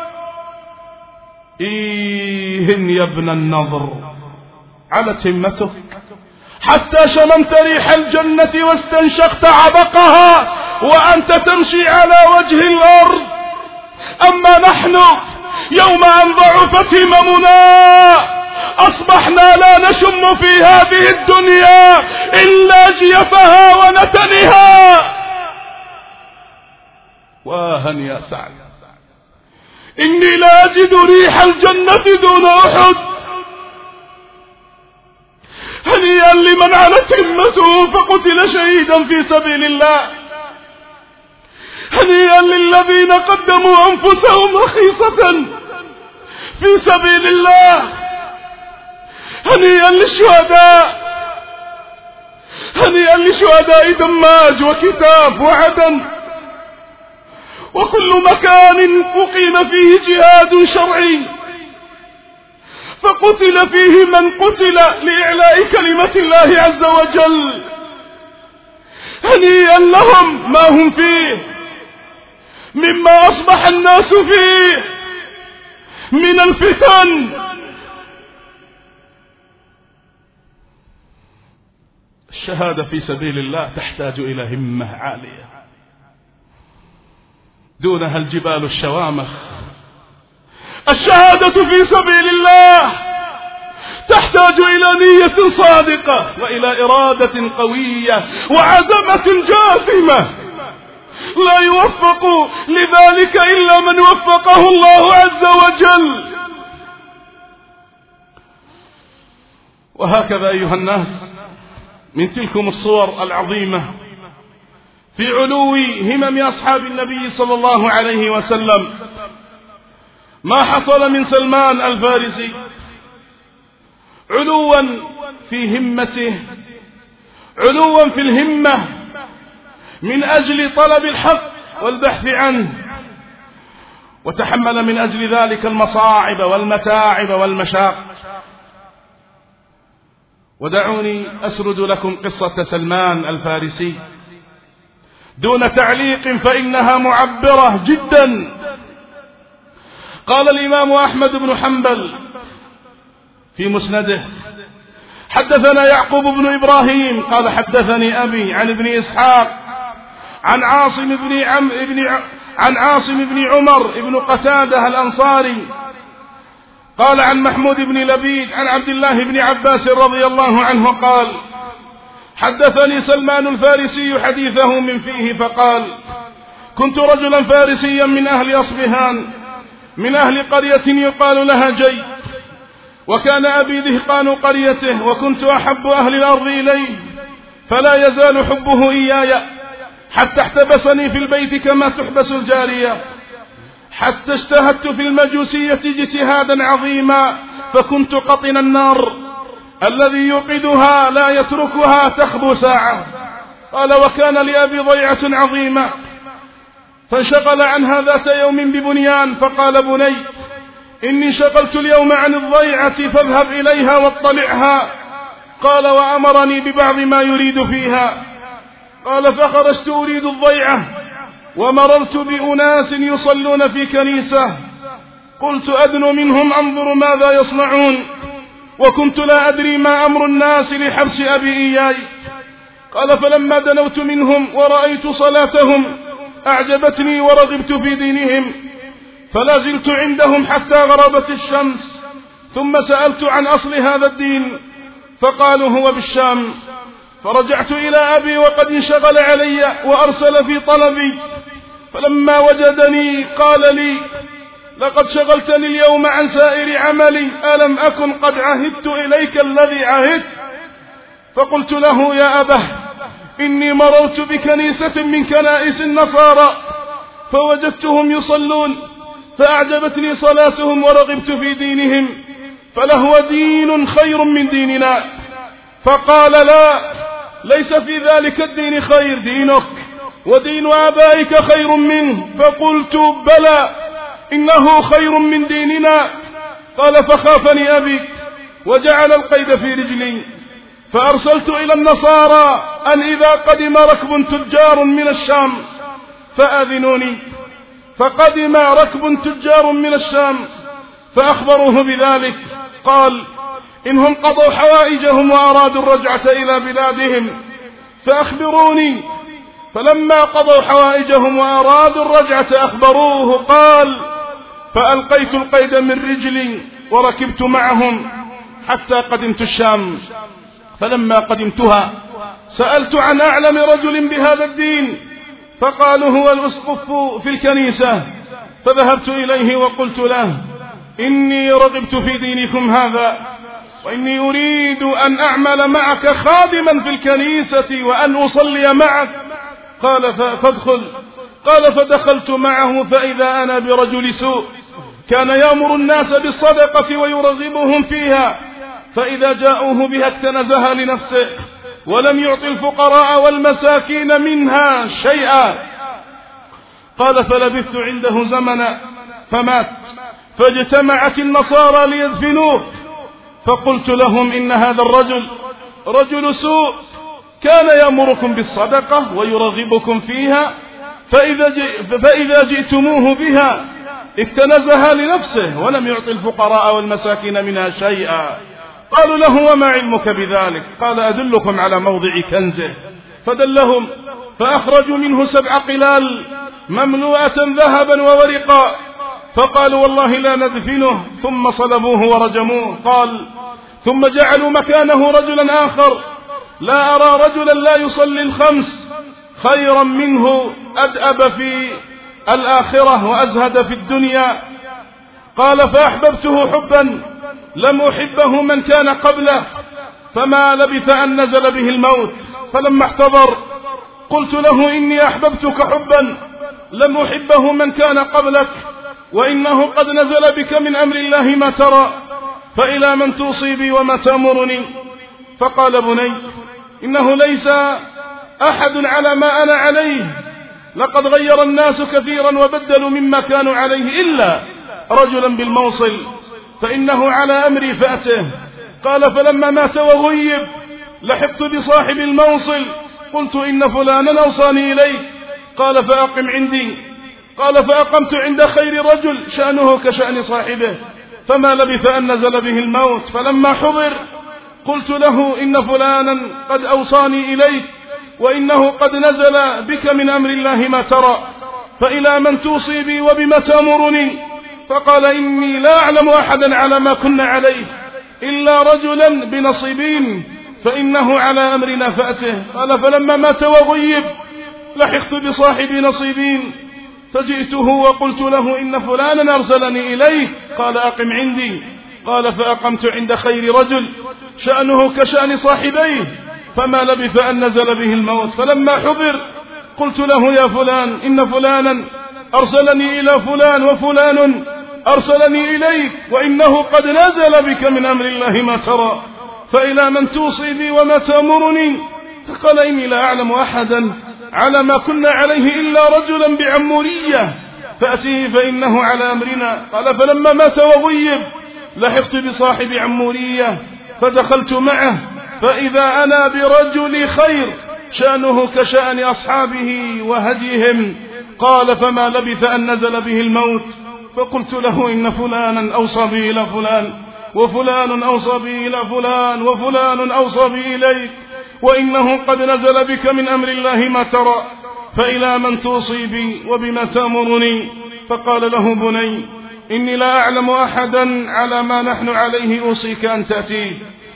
[SPEAKER 1] إيهن يا ابن النضر، علت همتك حتى شممت ريح الجنة واستنشقت عبقها وأنت تمشي على وجه الأرض، أما نحن يوم أن ضعفت هممنا أصبحنا لا نشم في هذه الدنيا إلا جيفها ونتنها. واها يا سعد، إني لا أجد ريح الجنة دون أحد. هنيئا لمن علت همته فقتل شهيدا في سبيل الله. هنيئا للذين قدموا أنفسهم رخيصة في سبيل الله. هنيئا للشهداء، هنيئا لشهداء دماج وكتاب وعدن وكل مكان أقيم فيه جهاد شرعي فقتل فيه من قتل لإعلاء كلمة الله عز وجل. هنيئا لهم ما هم فيه مما أصبح الناس فيه من الفتن. الشهادة في سبيل الله تحتاج إلى همة عالية دونها الجبال الشوامخ. الشهادة في سبيل الله تحتاج إلى نية صادقة وإلى إرادة قوية وعزمة جازمة لا يوفق لذلك إلا من وفقه الله عز وجل. وهكذا أيها الناس من تلكم الصور العظيمة في علو همم أصحاب النبي صلى الله عليه وسلم ما حصل من سلمان الفارسي علوا في همته، علوا في الهمة من أجل طلب الحق والبحث عنه، وتحمل من أجل ذلك المصاعب والمتاعب والمشاق. ودعوني أسرد لكم قصة سلمان الفارسي دون تعليق فإنها معبرة جدا. قال الإمام أحمد بن حنبل في مسنده: حدثنا يعقوب بن إبراهيم قال حدثني أبي عن ابن إسحاق عن عاصم بن عمر بن قتادة الأنصاري قال عن محمود بن لبيد عن عبد الله بن عباس رضي الله عنه قال: حدثني سلمان الفارسي حديثه من فيه فقال: كنت رجلا فارسيا من أهل أصبهان من أهل قرية يقال لها جي، وكان أبي دهقان قريته، وكنت أحب أهل الأرض إليه فلا يزال حبه إياي حتى احتبسني في البيت كما تحبس الجارية، حتى اجتهدت في المجوسية اجتهادا عظيما فكنت قطن النار الذي يوقدها لا يتركها تخبو ساعة. قال: وكان لأبي ضيعة عظيمة فانشغل عنها ذات يوم ببنيان، فقال: بني إني شغلت اليوم عن الضيعة فاذهب إليها واطلعها. قال: وأمرني ببعض ما يريد فيها. قال: فخرجت أريد الضيعة ومررت بأناس يصلون في كنيسة، قلت أدنو منهم أنظر ماذا يصنعون، وكنت لا أدري ما أمر الناس لحبس أبي إياي. قال: فلما دنوت منهم ورأيت صلاتهم أعجبتني ورغبت في دينهم، فلا زلت عندهم حتى غربت الشمس، ثم سألت عن أصل هذا الدين فقالوا هو بالشام. فرجعت إلى أبي وقد انشغل علي وأرسل في طلبي، فلما وجدني قال لي: لقد شغلتني اليوم عن سائر عملي، ألم أكن قد عهدت إليك الذي عهدت؟ فقلت له: يا أبه إني مررت بكنيسة من كنائس النصارى فوجدتهم يصلون فأعجبتني صلاتهم ورغبت في دينهم، فلهو دين خير من ديننا. فقال: لا، ليس في ذلك الدين خير، دينك ودين آبائك خير منه. فقلت: بلى إنه خير من ديننا. قال: فخافني أبي وجعل القيد في رجلي، فأرسلت إلى النصارى أن إذا قدم ركب تجار من الشام فأذنوني. فقدم ركب تجار من الشام فأخبروه بذلك، قال: إنهم قضوا حوائجهم وأرادوا الرجعة إلى بلادهم فأخبروني. فلما قضوا حوائجهم وأرادوا الرجعة أخبروه. قال: فألقيت القيد من رجلي وركبت معهم حتى قدمت الشام. فلما قدمتها سألت عن أعلم رجل بهذا الدين، فقالوا: هو الأسقف في الكنيسة. فذهبت إليه وقلت له: إني رغبت في دينكم هذا، وإني أريد أن أعمل معك خادما في الكنيسة وأن أصلي معك. قال: فادخل. قال: فدخلت معه فإذا أنا برجل سوء كان يأمر الناس بالصدقة ويرغبهم فيها، فإذا جاءوه بها اكتنزها لنفسه ولم يعطي الفقراء والمساكين منها شيئا. قال: فلبثت عنده زمنا فمات، فاجتمعت النصارى ليدفنوه، فقلت لهم: إن هذا الرجل رجل سوء كان يأمركم بالصدقة ويرغبكم فيها، فإذا جئتموه بها اكتنزها لنفسه ولم يعطي الفقراء والمساكين منها شيئا. قالوا له: وما علمك بذلك؟ قال: أدلكم على موضع كنزه. فدلهم، فأخرجوا منه 7 قلال مملوءة ذهبا وورقا، فقالوا: والله لا ندفنه. ثم صلبوه ورجموه. قال: ثم جعلوا مكانه رجلا آخر لا أرى رجلا لا يصلي الخمس خيرا منه، أدأب في الآخرة وأزهد في الدنيا. قال: فأحببته حبا لم أحبه من كان قبله، فما لبث أن نزل به الموت. فلما احتضر قلت له: إني أحببتك حبا لم أحبه من كان قبلك، وإنه قد نزل بك من أمر الله ما ترى، فإلى من توصي بي وما تأمرني؟ فقال: بني، إنه ليس أحد على ما أنا عليه، لقد غير الناس كثيرا وبدلوا مما كانوا عليه إلا رجلا بالموصل، فإنه على أمري فأته. قال: فلما مات وغيب لحقت بصاحب الموصل، قلت: إن فلانا أوصاني إليك. قال: فأقم عندي. قال: فأقمت عند خير رجل شأنه كشأن صاحبه، فما لبث أن نزل به الموت. فلما حضر قلت له: إن فلانا قد أوصاني إليك، وإنه قد نزل بك من أمر الله ما ترى، فإلى من توصي بي وبما تأمرني؟ فقال: إني لا أعلم أحدا على ما كنا عليه إلا رجلا بنصيبين، فإنه على أمرنا فأته. قال: فلما مات وغيب لحقت بصاحب نصيبين، فجئته وقلت له: إن فلانا أرسلني إليك. قال: أقم عندي. قال: فأقمت عند خير رجل شأنه كشأن صاحبيه، فما لبث أن نزل به الموت. فلما حضر قلت له: يا فلان، إن فلانا أرسلني إلى فلان، وفلان أرسلني إليك، وإنه قد نزل بك من أمر الله ما ترى، فإلى من توصي بي وما تأمرني؟ فقال: إني لا أعلم أحدا على ما كنا عليه إلا رجلا بعمورية، فأتيه فإنه على أمرنا. قال: فلما مات وغيب لحقت بصاحب عمورية، فدخلت معه فإذا أنا برجل خير شأنه كشأن أصحابه وهديهم. قال: فما لبث أن نزل به الموت. فقلت له: إن فلانا أوصى بي إلى فلان، وفلان أوصى بي إلى فلان، وفلان أوصى بي إليك، وإنه قد نزل بك من أمر الله ما ترى، فإلى من توصي بي وبما تأمرني؟ فقال له: بني، إني لا أعلم أحدا على ما نحن عليه أوصيك أن تأتيه،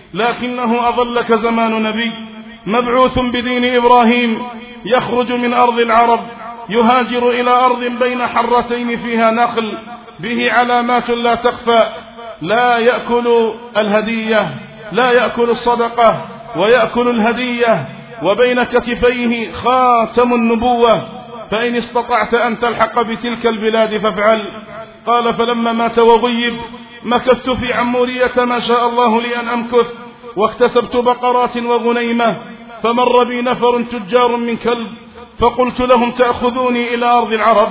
[SPEAKER 1] لكنه أظلك زمان نبي مبعوث بدين إبراهيم، يخرج من أرض العرب يهاجر إلى أرض بين حرتين فيها نخل، به علامات لا تخفى، لا يأكل الهدية، لا يأكل الصدقة ويأكل الهدية، وبين كتفيه خاتم النبوة، فإن استطعت أن تلحق بتلك البلاد فافعل. قال: فلما مات وغيب مكثت في عمورية ما شاء الله لي أن أمكث، واكتسبت بقرات وغنيمة، فمر بي نفر تجار من كلب، فقلت لهم: تأخذوني إلى أرض العرب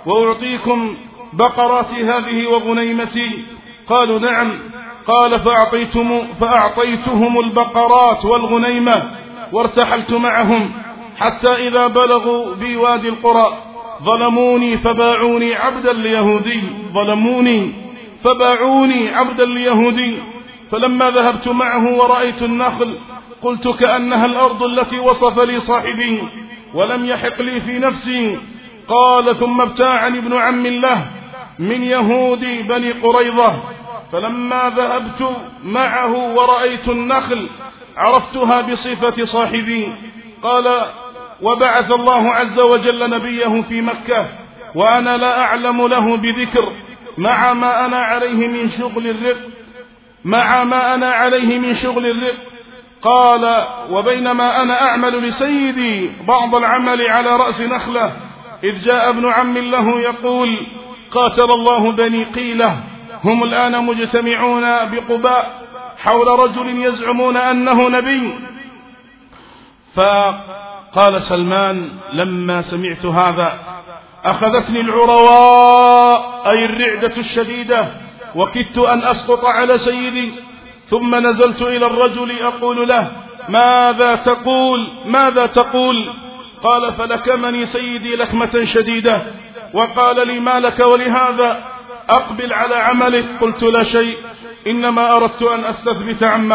[SPEAKER 1] وأعطيكم بقراتي هذه وغنيمتي؟ قالوا: نعم. قال: فأعطيتهم البقرات والغنيمة وارتحلت معهم، حتى إذا بلغوا بي وادي القرى ظلموني فباعوني عبدا ليهودي، ظلموني فباعوني عبدا ليهودي. فلما ذهبت معه ورأيت النخل قلت: كأنها الأرض التي وصف لي صاحبي، ولم يحق لي في نفسي. قال ثم ابتاعني ابن عم له من يهود بني قريظة، فلما ذهبت معه ورأيت النخل عرفتها بصفة صاحبي. قال وبعث الله عز وجل نبيه في مكة وأنا لا أعلم له بذكر مع ما أنا عليه من شغل الرق. قال وبينما أنا أعمل لسيدي بعض العمل على رأس نخلة إذ جاء ابن عم له يقول قاتل الله بني قيلة، هم الآن مجتمعون بقباء حول رجل يزعمون أنه نبي. فقال سلمان لما سمعت هذا أخذتني العرواء أي الرعدة الشديدة وكدت أن أسقط على سيدي، ثم نزلت إلى الرجل أقول له ماذا تقول؟ قال فلكمني سيدي لكمة شديدة وقال لي ما لك ولهذا؟ أقبل على عملك. قلت لا شيء، إنما أردت أن أستثبت عما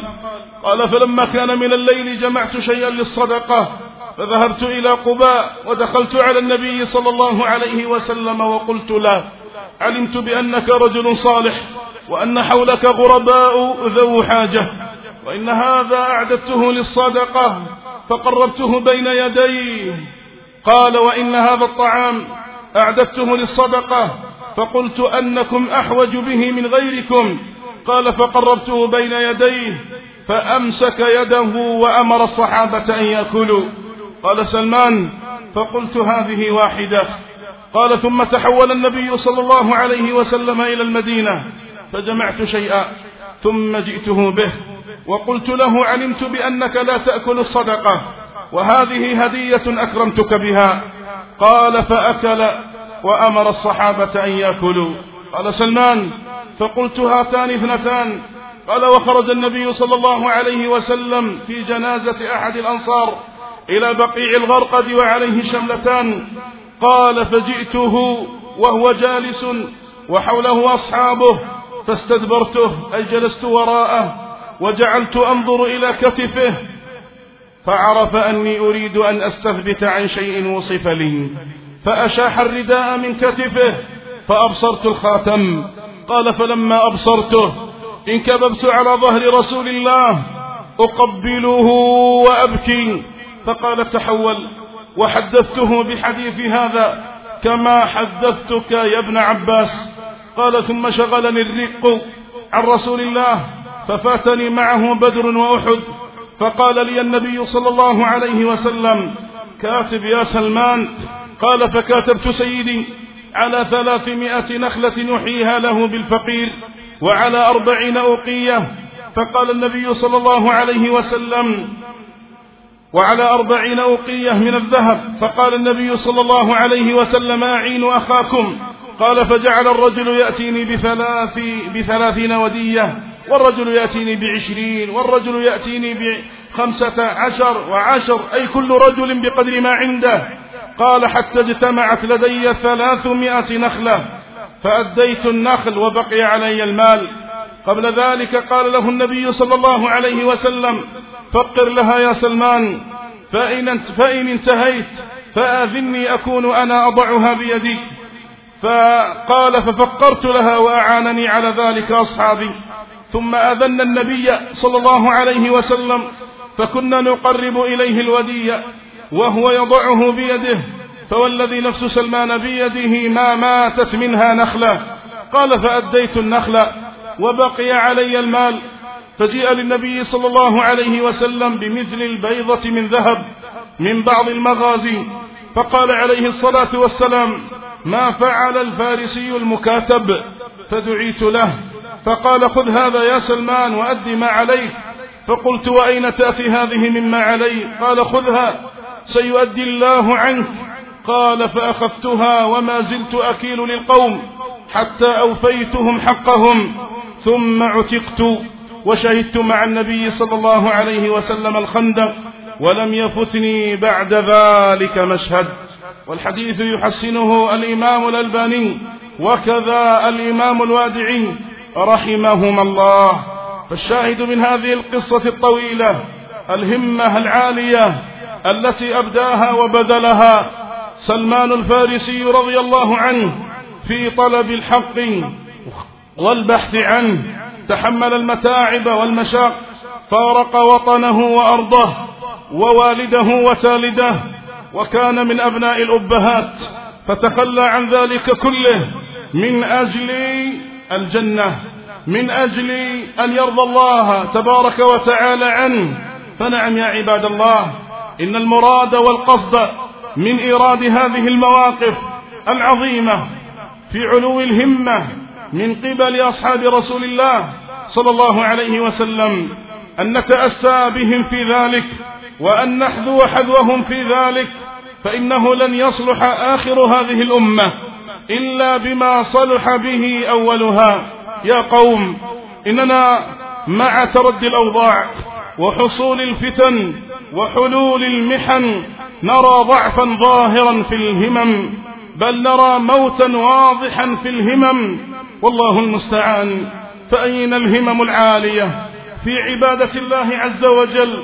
[SPEAKER 1] قال فلما كان من الليل جمعت شيئا للصدقة فذهبت إلى قباء ودخلت على النبي صلى الله عليه وسلم وقلت له علمت بأنك رجل صالح وأن حولك غرباء ذو حاجة، وإن هذا أعددته للصدقة فقربته بين يديه. قال وإن هذا الطعام أعددته للصدقة فقلت أنكم أحوج به من غيركم. قال فقربته بين يديه فأمسك يده وأمر الصحابة أن يأكلوا. قال سلمان فقلت هذه واحدة. قال ثم تحول النبي صلى الله عليه وسلم إلى المدينة فجمعت شيئا ثم جئته به وقلت له علمت بأنك لا تأكل الصدقة وهذه هدية أكرمتك بها. قال فأكل وأمر الصحابة أن يأكلوا. قال سلمان فقلت هاتان اثنتان. قال وخرج النبي صلى الله عليه وسلم في جنازة أحد الأنصار إلى بقيع الغرقد وعليه شملتان. قال فجئته وهو جالس وحوله أصحابه فاستدبرته أي جلست وراءه وجعلت أنظر إلى كتفه فعرف أني أريد أن أستثبت عن شيء وصف لي فأشاح الرداء من كتفه فأبصرت الخاتم. قال فلما أبصرته انكببت على ظهر رسول الله أقبله وأبكي. فقال تحول وحدثته بحديث هذا كما حدثتك يا ابن عباس. قال ثم شغلني الرق عن رسول الله ففاتني معه بدر وأحد. فقال لي النبي صلى الله عليه وسلم كاتب يا سلمان. قال فكاتبت سيدي على 300 نخلة يحييها له بالفقير وعلى 40 أوقية. فقال النبي صلى الله عليه وسلم وعلى 40 أوقية من الذهب. فقال النبي صلى الله عليه وسلم أعينوا أخاكم. قال فجعل الرجل يأتيني ب30 ودية والرجل يأتيني ب20 والرجل يأتيني ب15 و10 أي كل رجل بقدر ما عنده. قال حتى اجتمعت لدي 300 نخلة فأديت النخل وبقي علي المال. قبل ذلك قال له النبي صلى الله عليه وسلم فقر لها يا سلمان فإن انتهيت فآذني أكون أنا أضعها بيدي. فقال ففقرت لها وأعانني على ذلك أصحابي. ثم أذن النبي صلى الله عليه وسلم فكنا نقرب إليه الودية وهو يضعه بيده فوالذي نفس سلمان بيده ما ماتت منها نخلة. قال فأديت النخلة وبقي علي المال. فجيء للنبي صلى الله عليه وسلم بمثل البيضة من ذهب من بعض المغازي فقال عليه الصلاة والسلام ما فعل الفارسي المكاتب؟ فدعيت له فقال خذ هذا يا سلمان وأد ما عليك. فقلت وأين تأتي هذه مما علي؟ قال خذها سيؤدي الله عنك. قال فأخذتها وما زلت أكيل للقوم حتى أوفيتهم حقهم ثم عتقت وشهدت مع النبي صلى الله عليه وسلم الخندق ولم يفتني بعد ذلك مشهد. والحديث يحسنه الإمام الألباني وكذا الإمام الوادعي رحمهما الله. فالشاهد من هذه القصة الطويلة الهمة العالية التي أبداها وبذلها سلمان الفارسي رضي الله عنه في طلب الحق والبحث عنه، تحمل المتاعب والمشاق، فارق وطنه وأرضه ووالده وتالده، وكان من أبناء الأبهات، فتخلى عن ذلك كله من أجل الجنة، من أجل أن يرضى الله تبارك وتعالى عنه. فنعم يا عباد الله، إن المراد والقصد من إيراد هذه المواقف العظيمة في علو الهمة من قبل أصحاب رسول الله صلى الله عليه وسلم أن نتأسى بهم في ذلك، وأن نحذو حذوهم في ذلك، فإنه لن يصلح آخر هذه الأمة إلا بما صلح به أولها. يا قوم، إننا مع تردي الأوضاع وحصول الفتن وحلول المحن نرى ضعفا ظاهرا في الهمم، بل نرى موتا واضحا في الهمم، والله المستعان. فأين الهمم العالية في عبادة الله عز وجل؟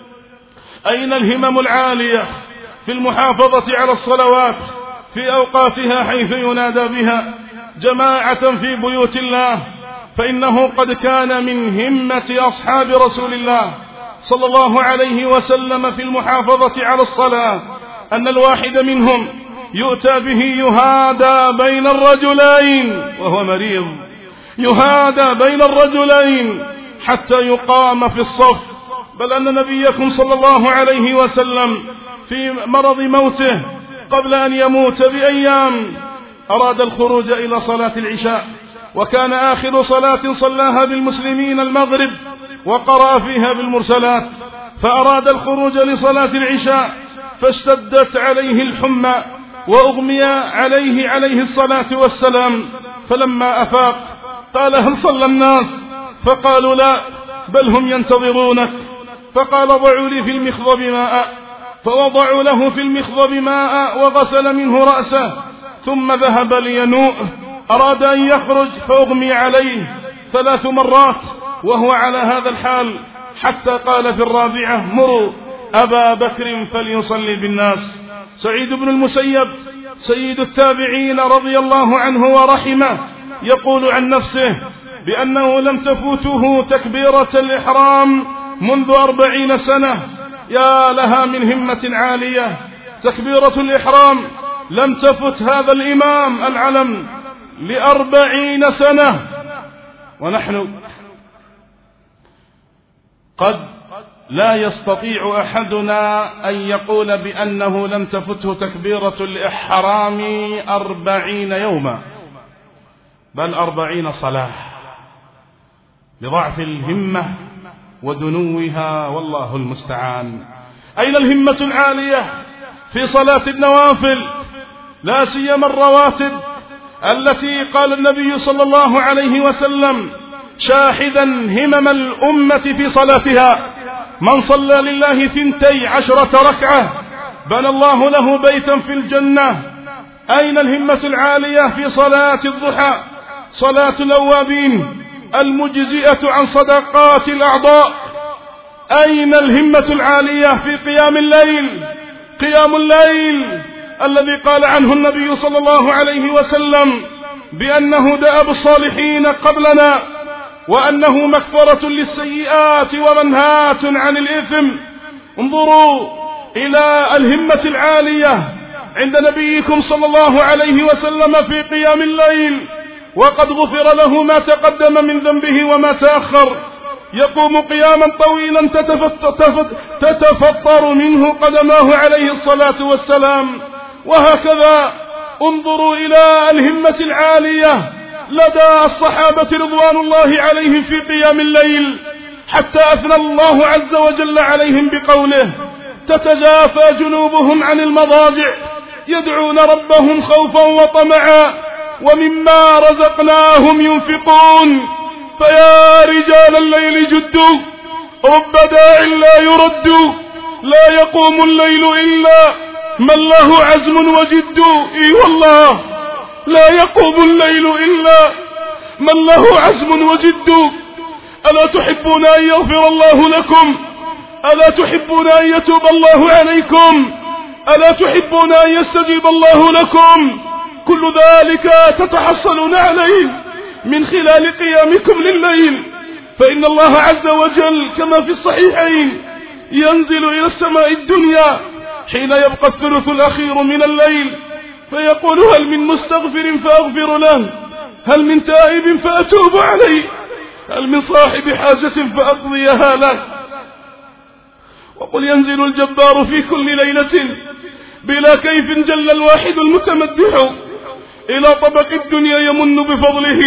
[SPEAKER 1] أين الهمم العالية في المحافظة على الصلوات في أوقاتها حيث ينادى بها جماعة في بيوت الله؟ فإنه قد كان من همة أصحاب رسول الله صلى الله عليه وسلم في المحافظة على الصلاة أن الواحد منهم يؤتى به يهادى بين الرجلين وهو مريض، يهادى بين الرجلين حتى يقام في الصف. بل أن نبيكم صلى الله عليه وسلم في مرض موته قبل أن يموت بأيام أراد الخروج إلى صلاة العشاء، وكان آخر صلاة صلاها بالمسلمين المغرب وقرأ فيها بالمرسلات، فأراد الخروج لصلاة العشاء فاشتدت عليه الحمى وأغمي عليه الصلاة والسلام، فلما أفاق قال: هل صلى الناس؟ فقالوا: لا، بل هم ينتظرونك. فقال: ضعوا لي في المخضب ماء، فوضعوا له في المخضب ماء وغسل منه رأسه، ثم ذهب لينوء، أراد أن يخرج فأغمي عليه 3 مرات وهو على هذا الحال، حتى قال في الرابعة: مروا أبا بكر فليصلي بالناس. سعيد بن المسيب سيد التابعين رضي الله عنه ورحمه يقول عن نفسه بأنه لم تفوته تكبيرة الإحرام منذ 40 سنة. يا لها من همة عالية! تكبيرة الإحرام لم تفت هذا الإمام العلم ل40 سنة، ونحن قد لا يستطيع أحدنا أن يقول بأنه لم تفته تكبيرة الإحرام 40 يوما، بل 40 صلاة، بضعف الهمة ودنوها، والله المستعان. أين الهمة العالية في صلاة النوافل، لا سيما الرواتب التي قال النبي صلى الله عليه وسلم شاحذا همم الأمة في صلاتها: من صلى لله 12 ركعة بنى الله له بيتا في الجنة. أين الهمة العالية في صلاة الضحى، صلاة الأوابين المجزئة عن صدقات الأعضاء؟ أين الهمة العالية في قيام الليل، قيام الليل الذي قال عنه النبي صلى الله عليه وسلم بأنه دأب الصالحين قبلنا، وأنه مكفرة للسيئات ومنهاة عن الإثم؟ انظروا إلى الهمة العالية عند نبيكم صلى الله عليه وسلم في قيام الليل، وقد غفر له ما تقدم من ذنبه وما تأخر، يقوم قياما طويلا تتفطر منه قدماه عليه الصلاة والسلام. وهكذا انظروا إلى الهمة العالية لدى الصحابة رضوان الله عليهم في قيام الليل، حتى أثنى الله عز وجل عليهم بقوله: تتجافى جنوبهم عن المضاجع يدعون ربهم خوفا وطمعا ومما رزقناهم ينفقون. فيا رجال الليل جدوا، رب داع لا يرد، لا يقوم الليل إلا من له عزم وجد. إي والله، لا يقوم الليل إلا من له عزم وجد. ألا تحبون أن يغفر الله لكم؟ ألا تحبون أن يتوب الله عليكم؟ ألا تحبون أن يستجيب الله لكم؟ كل ذلك تتحصلون عليه من خلال قيامكم لليل، فإن الله عز وجل كما في الصحيحين ينزل إلى السماء الدنيا حين يبقى الثلث الأخير من الليل فيقول: هل من مستغفر فأغفر له؟ هل من تائب فأتوب عليه؟ هل من صاحب حاجة فأقضيها له؟ وقل ينزل الجبار في كل ليلة بلا كيف جل الواحد المتمدح إلى طبق الدنيا يمن بفضله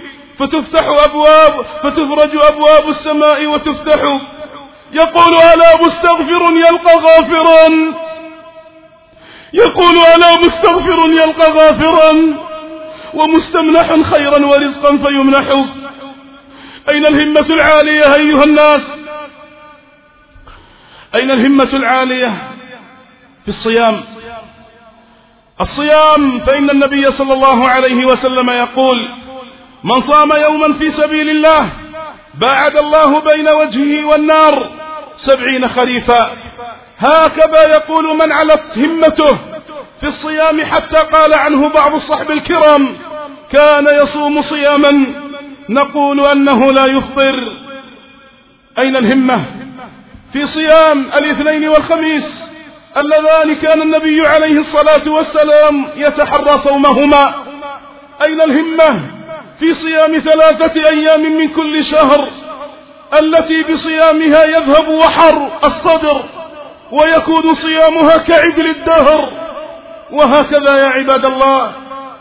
[SPEAKER 1] فتفرج أبواب السماء وتفتح، يقول: ألا مستغفر يلقى غافرا، يقول: ألا مستغفر يلقى غافرا، ومستمنح خيرا ورزقا فيمنح. أين الهمة العالية أيها الناس؟ أين الهمة العالية في الصيام؟ الصيام، فإن النبي صلى الله عليه وسلم يقول: من صام يوما في سبيل الله باعد الله بين وجهه والنار 70 خريفا. هكذا يقول من علت همته في الصيام، حتى قال عنه بعض الصحب الكرام: كان يصوم صياما نقول أنه لا يفطر. أين الهمة في صيام الاثنين والخميس اللذان كان النبي عليه الصلاة والسلام يتحرى صومهما؟ أين الهمة في صيام 3 أيام من كل شهر التي بصيامها يذهب وحر الصدر ويكون صيامها كعدل الدهر؟ وهكذا يا عباد الله.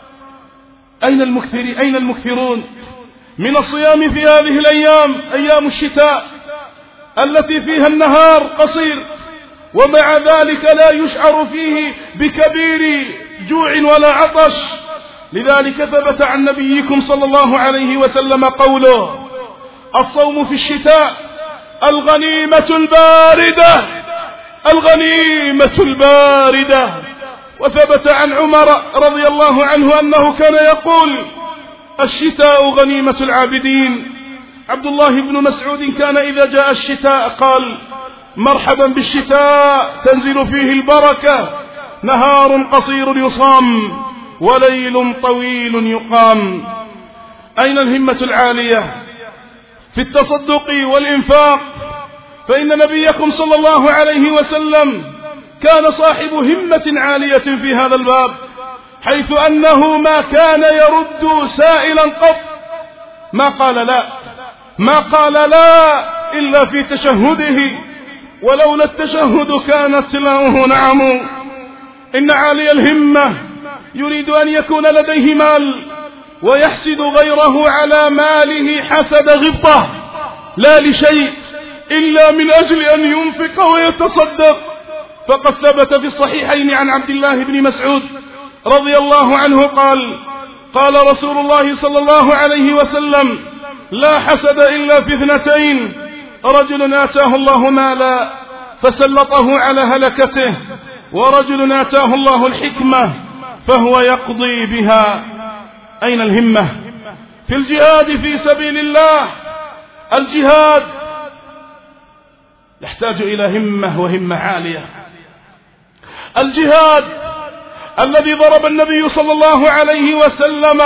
[SPEAKER 1] أين المكثرون من الصيام في هذه الأيام، أيام الشتاء التي فيها النهار قصير ومع ذلك لا يشعر فيه بكبير جوع ولا عطش؟ لذلك ثبت عن نبيكم صلى الله عليه وسلم قوله: الصوم في الشتاء الغنيمة الباردة، الغنيمة الباردة. وثبت عن عمر رضي الله عنه أنه كان يقول: الشتاء غنيمة العابدين. عبد الله بن مسعود كان إذا جاء الشتاء قال: مرحبا بالشتاء تنزل فيه البركة، نهار قصير يصام وليل طويل يقام. أين الهمة العالية في التصدق والإنفاق؟ فإن نبيكم صلى الله عليه وسلم كان صاحب همة عالية في هذا الباب، حيث أنه ما كان يرد سائلا قط، ما قال لا إلا في تشهده، ولولا التشهد كانت له نعم. إن عالي الهمة يريد أن يكون لديه مال ويحسد غيره على ماله حسد غبطة، لا لشيء إلا من أجل أن ينفق ويتصدق. فقد ثبت في الصحيحين عن عبد الله بن مسعود رضي الله عنه قال رسول الله صلى الله عليه وسلم: لا حسد إلا في 2: رجل آتاه الله مالا فسلطه على هلكته، ورجل آتاه الله الحكمة فهو يقضي بها. أين الهمة في الجهاد في سبيل الله؟ الجهاد يحتاج إلى همة وهمة عالية. الجهاد الذي ضرب النبي صلى الله عليه وسلم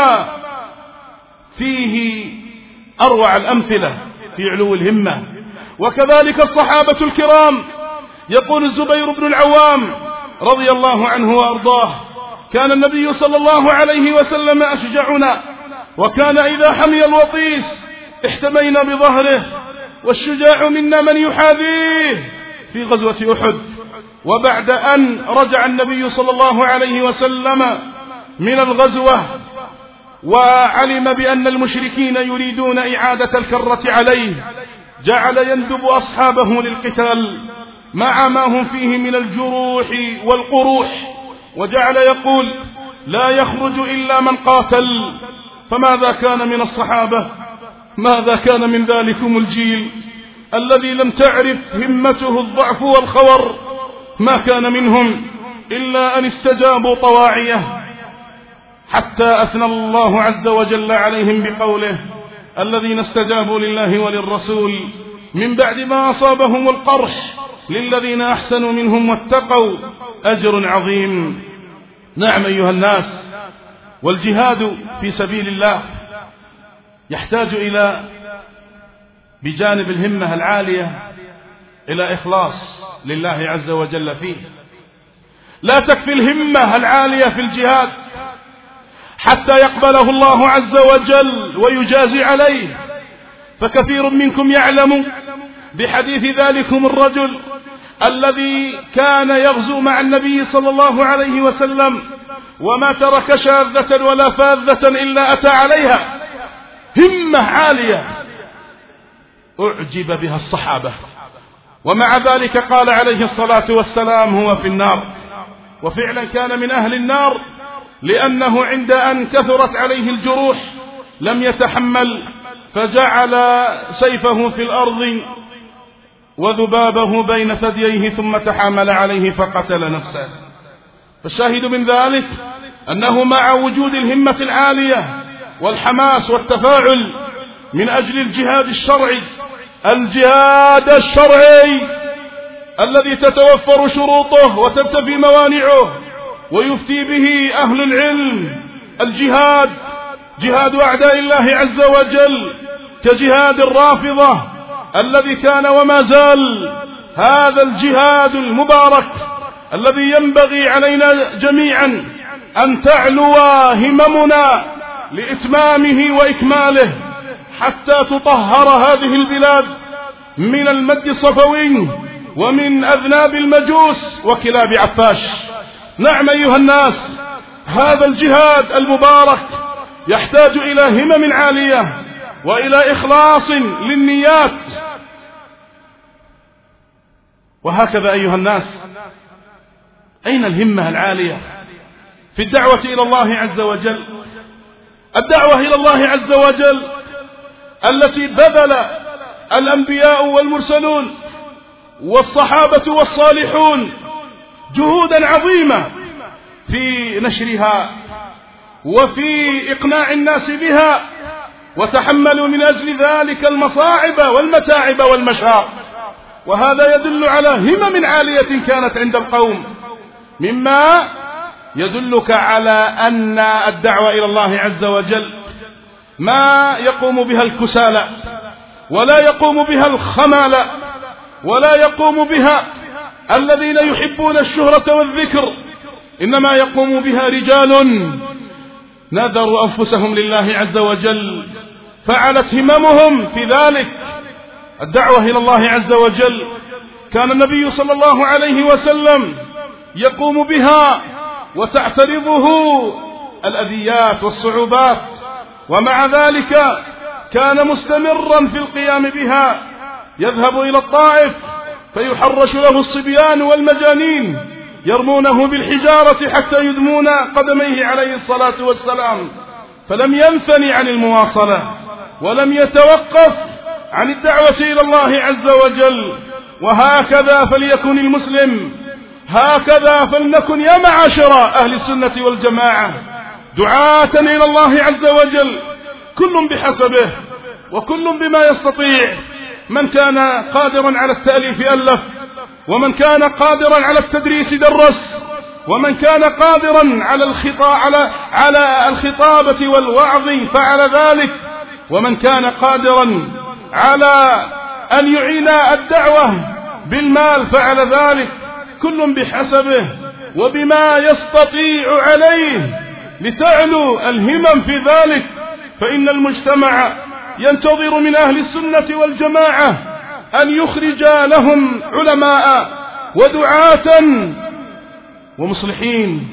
[SPEAKER 1] فيه أروع الأمثلة في علو الهمة، وكذلك الصحابة الكرام. يقول الزبير بن العوام رضي الله عنه وأرضاه: كان النبي صلى الله عليه وسلم أشجعنا، وكان إذا حمي الوطيس احتمينا بظهره، والشجاع منا من يحاذيه في غزوة أحد. وبعد أن رجع النبي صلى الله عليه وسلم من الغزوة وعلم بأن المشركين يريدون إعادة الكرة عليه، جعل يندب أصحابه للقتال مع ما هم فيه من الجروح والقروح، وجعل يقول: لا يخرج إلا من قاتل. فماذا كان من الصحابة؟ ماذا كان من ذلكم الجيل الذي لم تعرف همته الضعف والخور؟ ما كان منهم إلا أن استجابوا طواعية، حتى أثنى الله عز وجل عليهم بقوله: الذين استجابوا لله وللرسول من بعد ما أصابهم القرح للذين أحسنوا منهم واتقوا أجر عظيم. نعم أيها الناس، والجهاد في سبيل الله يحتاج إلى بجانب الهمة العالية إلى إخلاص لله عز وجل فيه. لا تكفي الهمة العالية في الجهاد حتى يقبله الله عز وجل ويجازي عليه، فكثير منكم يعلم بحديث ذلكم الرجل الذي كان يغزو مع النبي صلى الله عليه وسلم وما ترك شاذة ولا فاذة إلا أتى عليها، همة عالية أعجب بها الصحابة، ومع ذلك قال عليه الصلاة والسلام هو في النار. وفعلا كان من أهل النار، لأنه عند أن كثرت عليه الجروح لم يتحمل، فجعل سيفه في الأرض وذبابه بين ثدييه ثم تحامل عليه فقتل نفسه. فالشاهد من ذلك أنه مع وجود الهمة العالية والحماس والتفاعل من أجل الجهاد الشرعي، الجهاد الشرعي الذي تتوفر شروطه وتنتفي موانعه ويفتي به أهل العلم، الجهاد جهاد أعداء الله عز وجل كجهاد الرافضة الذي كان وما زال، هذا الجهاد المبارك الذي ينبغي علينا جميعا أن تعلو هممنا لإتمامه وإكماله حتى تطهر هذه البلاد من المد الصفوي ومن أذناب المجوس وكلاب عفاش. نعم أيها الناس، هذا الجهاد المبارك يحتاج إلى همم عالية وإلى إخلاص للنيات. وهكذا أيها الناس، أين الهمة العالية في الدعوة إلى الله عز وجل؟ الدعوة إلى الله عز وجل التي بذل الأنبياء والمرسلون والصحابة والصالحون جهودا عظيمة في نشرها وفي إقناع الناس بها، وتحملوا من أجل ذلك المصاعب والمتاعب والمشاق. وهذا يدل على همم عالية كانت عند القوم، مما يدلك على أن الدعوة إلى الله عز وجل ما يقوم بها الكسالى، ولا يقوم بها الخمالى، ولا يقوم بها الذين يحبون الشهرة والذكر، إنما يقوم بها رجال نذروا أنفسهم لله عز وجل، فعلت هممهم في ذلك الدعوة إلى الله عز وجل. كان النبي صلى الله عليه وسلم يقوم بها وتعترضه الأذيات والصعوبات، ومع ذلك كان مستمرا في القيام بها، يذهب إلى الطائف فيحرش له الصبيان والمجانين يرمونه بالحجارة حتى يدمون قدميه عليه الصلاة والسلام، فلم ينثني عن المواصلة ولم يتوقف عن الدعوة إلى الله عز وجل. وهكذا فليكن المسلم، هكذا فلنكن يا معاشر أهل السنة والجماعة دعاة إلى الله عز وجل، كل بحسبه وكل بما يستطيع. من كان قادرا على التأليف ألف، ومن كان قادرا على التدريس درس، ومن كان قادرا على الخطابة والوعظ فعل ذلك، ومن كان قادرا على أن يعين الدعوة بالمال فعل ذلك، كل بحسبه وبما يستطيع عليه لتعلو الهمم في ذلك. فإن المجتمع ينتظر من أهل السنة والجماعة أن يخرج لهم علماء ودعاة ومصلحين،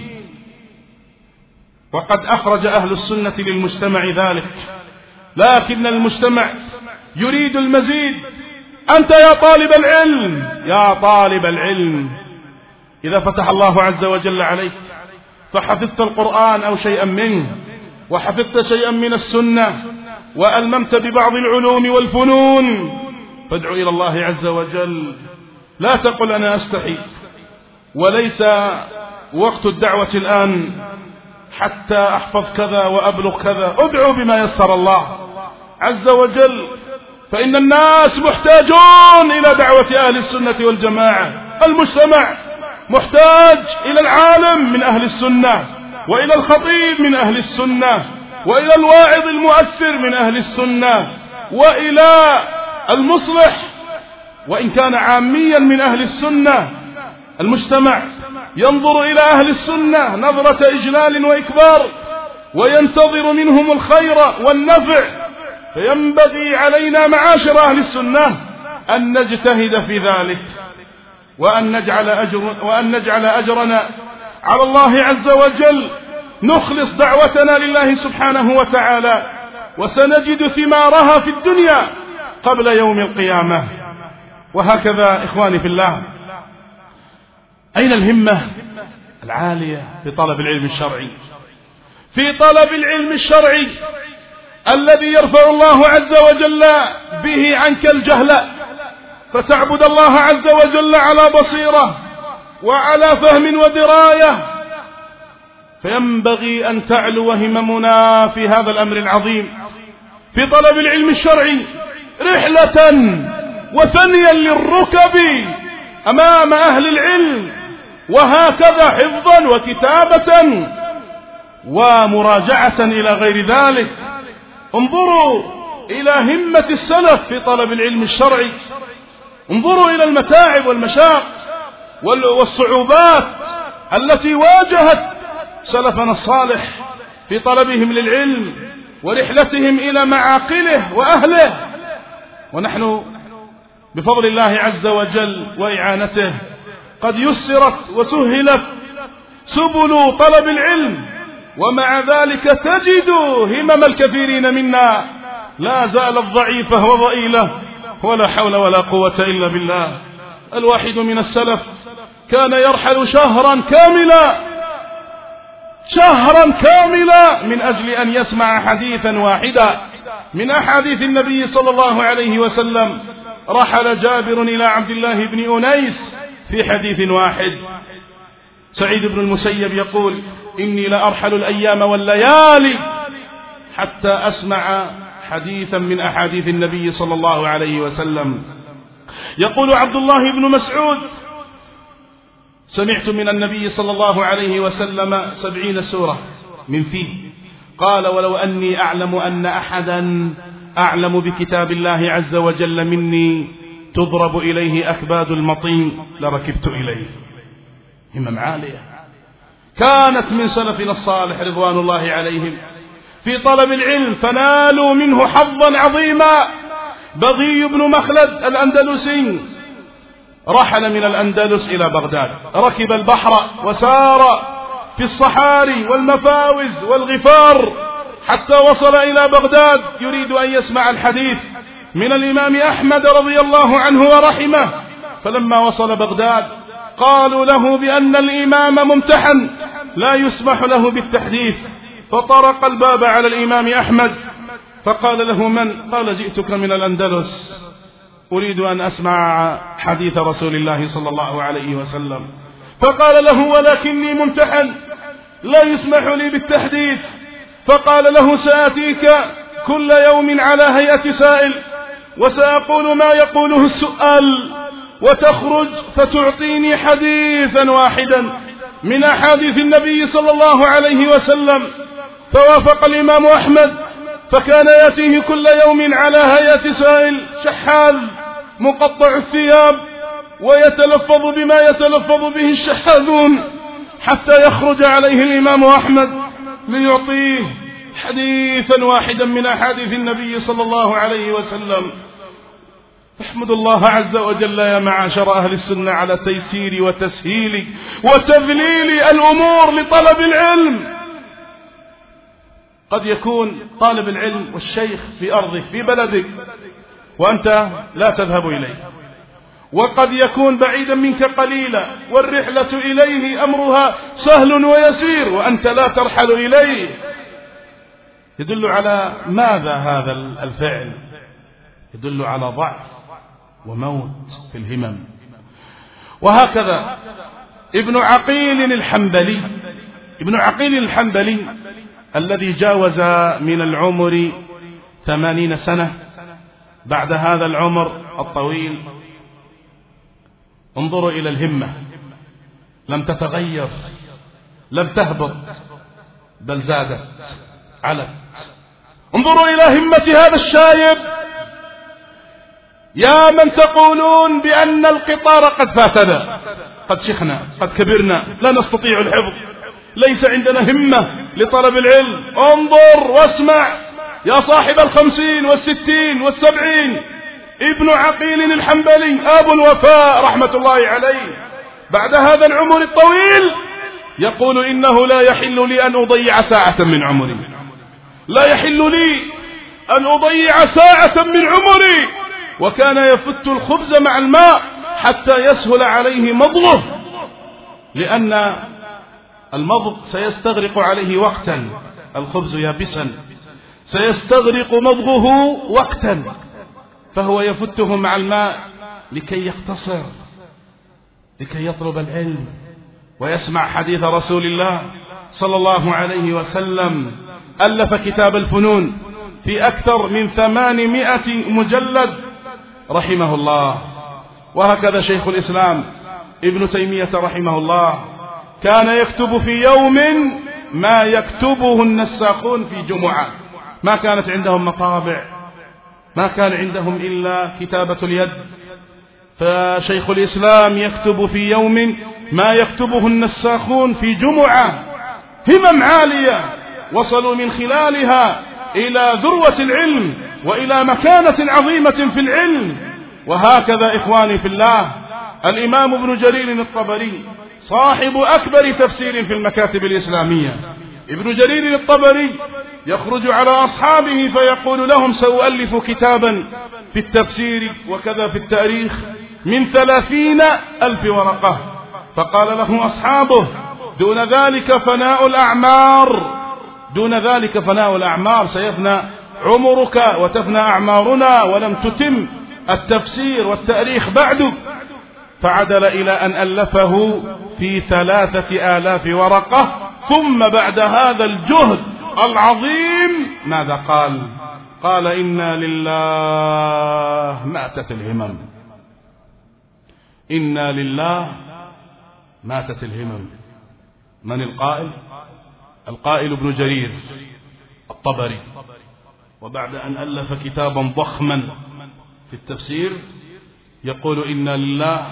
[SPEAKER 1] وقد أخرج أهل السنة للمجتمع ذلك، لكن المجتمع يريد المزيد. أنت يا طالب العلم، يا طالب العلم، إذا فتح الله عز وجل عليك فحفظت القرآن أو شيئا منه، وحفظت شيئا من السنة، وألممت ببعض العلوم والفنون، فادعو إلى الله عز وجل. لا تقل أنا أستحي وليس وقت الدعوة الآن حتى أحفظ كذا وأبلغ كذا. ادعو بما يسر الله عز وجل، فإن الناس محتاجون إلى دعوة أهل السنة والجماعة. المجتمع محتاج إلى العالم من أهل السنة، وإلى الخطيب من أهل السنة، وإلى الواعظ المؤثر من أهل السنة، وإلى المصلح وإن كان عاميا من أهل السنة. المجتمع ينظر إلى أهل السنة نظرة إجلال وإكبار، وينتظر منهم الخير والنفع. فينبغي علينا معاشر أهل السنة أن نجتهد في ذلك، وأن نجعل أجرنا على الله عز وجل، نخلص دعوتنا لله سبحانه وتعالى، وسنجد ثمارها في الدنيا قبل يوم القيامة. وهكذا إخواني في الله، أين الهمة العالية في طلب العلم الشرعي؟ في طلب العلم الشرعي الذي يرفع الله عز وجل به عنك الجهل، فتعبد الله عز وجل على بصيرة وعلى فهم ودراية. فينبغي أن تعلو هممنا في هذا الأمر العظيم في طلب العلم الشرعي رحلة وثنيا للركب أمام أهل العلم، وهكذا حفظا وكتابة ومراجعة إلى غير ذلك. انظروا إلى همة السلف في طلب العلم الشرعي، انظروا إلى المتاعب والمشاق والصعوبات التي واجهت سلفنا الصالح في طلبهم للعلم ورحلتهم إلى معاقله وأهله. ونحن بفضل الله عز وجل وإعانته قد يسرت وسهلت سبل طلب العلم، ومع ذلك تجد همم الكثيرين منا لا زالت ضعيفة وضئيلة، ولا حول ولا قوة إلا بالله. الواحد من السلف كان يرحل شهرا كاملا من أجل أن يسمع حديثا واحدا من أحاديث النبي صلى الله عليه وسلم. رحل جابر إلى عبد الله بن أنيس في حديث واحد. سعيد بن المسيب يقول: إني لأرحل الأيام والليالي حتى أسمع حديثا من أحاديث النبي صلى الله عليه وسلم. يقول عبد الله بن مسعود: سمعت من النبي صلى الله عليه وسلم 70 سورة من فيه. قال: ولو أني أعلم أن أحدا أعلم بكتاب الله عز وجل مني تضرب إليه أكباد المطين لركبت إليه. همم عالية كانت من سلفنا الصالح رضوان الله عليهم في طلب العلم، فنالوا منه حظا عظيما. بغي بن مخلد الأندلسي رحل من الأندلس إلى بغداد، ركب البحر وسار في الصحاري والمفاوز والغفار حتى وصل إلى بغداد، يريد أن يسمع الحديث من الإمام أحمد رضي الله عنه ورحمه. فلما وصل بغداد قالوا له بأن الإمام ممتحن لا يسمح له بالتحديث، فطرق الباب على الإمام أحمد فقال له: من؟ قال: جئتك من الأندلس أريد أن أسمع حديث رسول الله صلى الله عليه وسلم. فقال له: ولكني ممتحن لا يسمح لي بالتحديث. فقال له: سآتيك كل يوم على هيئة سائل، وسأقول ما يقوله السؤال، وتخرج فتعطيني حديثا واحدا من أحاديث النبي صلى الله عليه وسلم. فوافق الإمام أحمد، فكان يأتيه كل يوم على هيئة سائل شحاذ مقطع الثياب، ويتلفظ بما يتلفظ به الشحاذون، حتى يخرج عليه الإمام أحمد ليعطيه حديثا واحدا من أحاديث النبي صلى الله عليه وسلم. احمد الله عز وجل يا معاشر أهل السنة على تيسير وتسهيل وتذليل الأمور لطلب العلم. قد يكون طالب العلم والشيخ في أرضك في بلدك وأنت لا تذهب إليه، وقد يكون بعيدا منك قليلا والرحلة إليه أمرها سهل ويسير وأنت لا ترحل إليه. يدل على ماذا هذا الفعل؟ يدل على ضعف وموت في الهمم. وهكذا ابن عقيل الحنبلي الذي جاوز من العمر 80 سنة بعد هذا العمر الطويل انظروا إلى الهمة، لم تتغير، لم تهبط، بل زادت علت. انظروا إلى همة هذا الشايب. يا من تقولون بأن القطار قد فاتنا، قد شخنا، قد كبرنا، لا نستطيع الحفظ، ليس عندنا همة لطلب العلم. انظر واسمع يا صاحب 50 و60 و70، ابن عقيل الحنبلي أبو الوفاء رحمة الله عليه بعد هذا العمر الطويل يقول إنه لا يحل لي أن أضيع ساعة من عمري، لا يحل لي أن أضيع ساعة من عمري. وكان يفت الخبز مع الماء حتى يسهل عليه مضغه، لأن المضغ سيستغرق عليه وقتا، الخبز يابسا سيستغرق مضغه وقتا، فهو يفته مع الماء لكي يقتصر، لكي يطلب العلم ويسمع حديث رسول الله صلى الله عليه وسلم. ألف كتاب الفنون في أكثر من 800 مجلد رحمه الله. وهكذا شيخ الإسلام ابن تيمية رحمه الله كان يكتب في يوم ما يكتبه النساخون في جمعة، ما كانت عندهم مطابع، ما كان عندهم إلا كتابة اليد، فشيخ الإسلام يكتب في يوم ما يكتبه النساخون في جمعة. همم عالية وصلوا من خلالها إلى ذروة العلم وإلى مكانة عظيمة في العلم. وهكذا إخواني في الله الإمام ابن جرير الطبري صاحب أكبر تفسير في المكاتب الإسلامية، ابن جرير الطبري يخرج على أصحابه فيقول لهم سأؤلف كتابا في التفسير وكذا في التاريخ من 30,000 ورقة. فقال له أصحابه دون ذلك فناء الأعمار، دون ذلك فناء الأعمار، سيفنى عمرك وتفنى أعمارنا ولم تتم التفسير والتاريخ بعد. فعدل إلى أن ألفه في 3,000 ورقة. ثم بعد هذا الجهد العظيم ماذا قال؟ قال إنا لله ماتت الهمم، إنا لله ماتت الهمم. من القائل؟ القائل ابن جرير الطبري. وبعد أن ألف كتابا ضخما في التفسير يقول إنا لله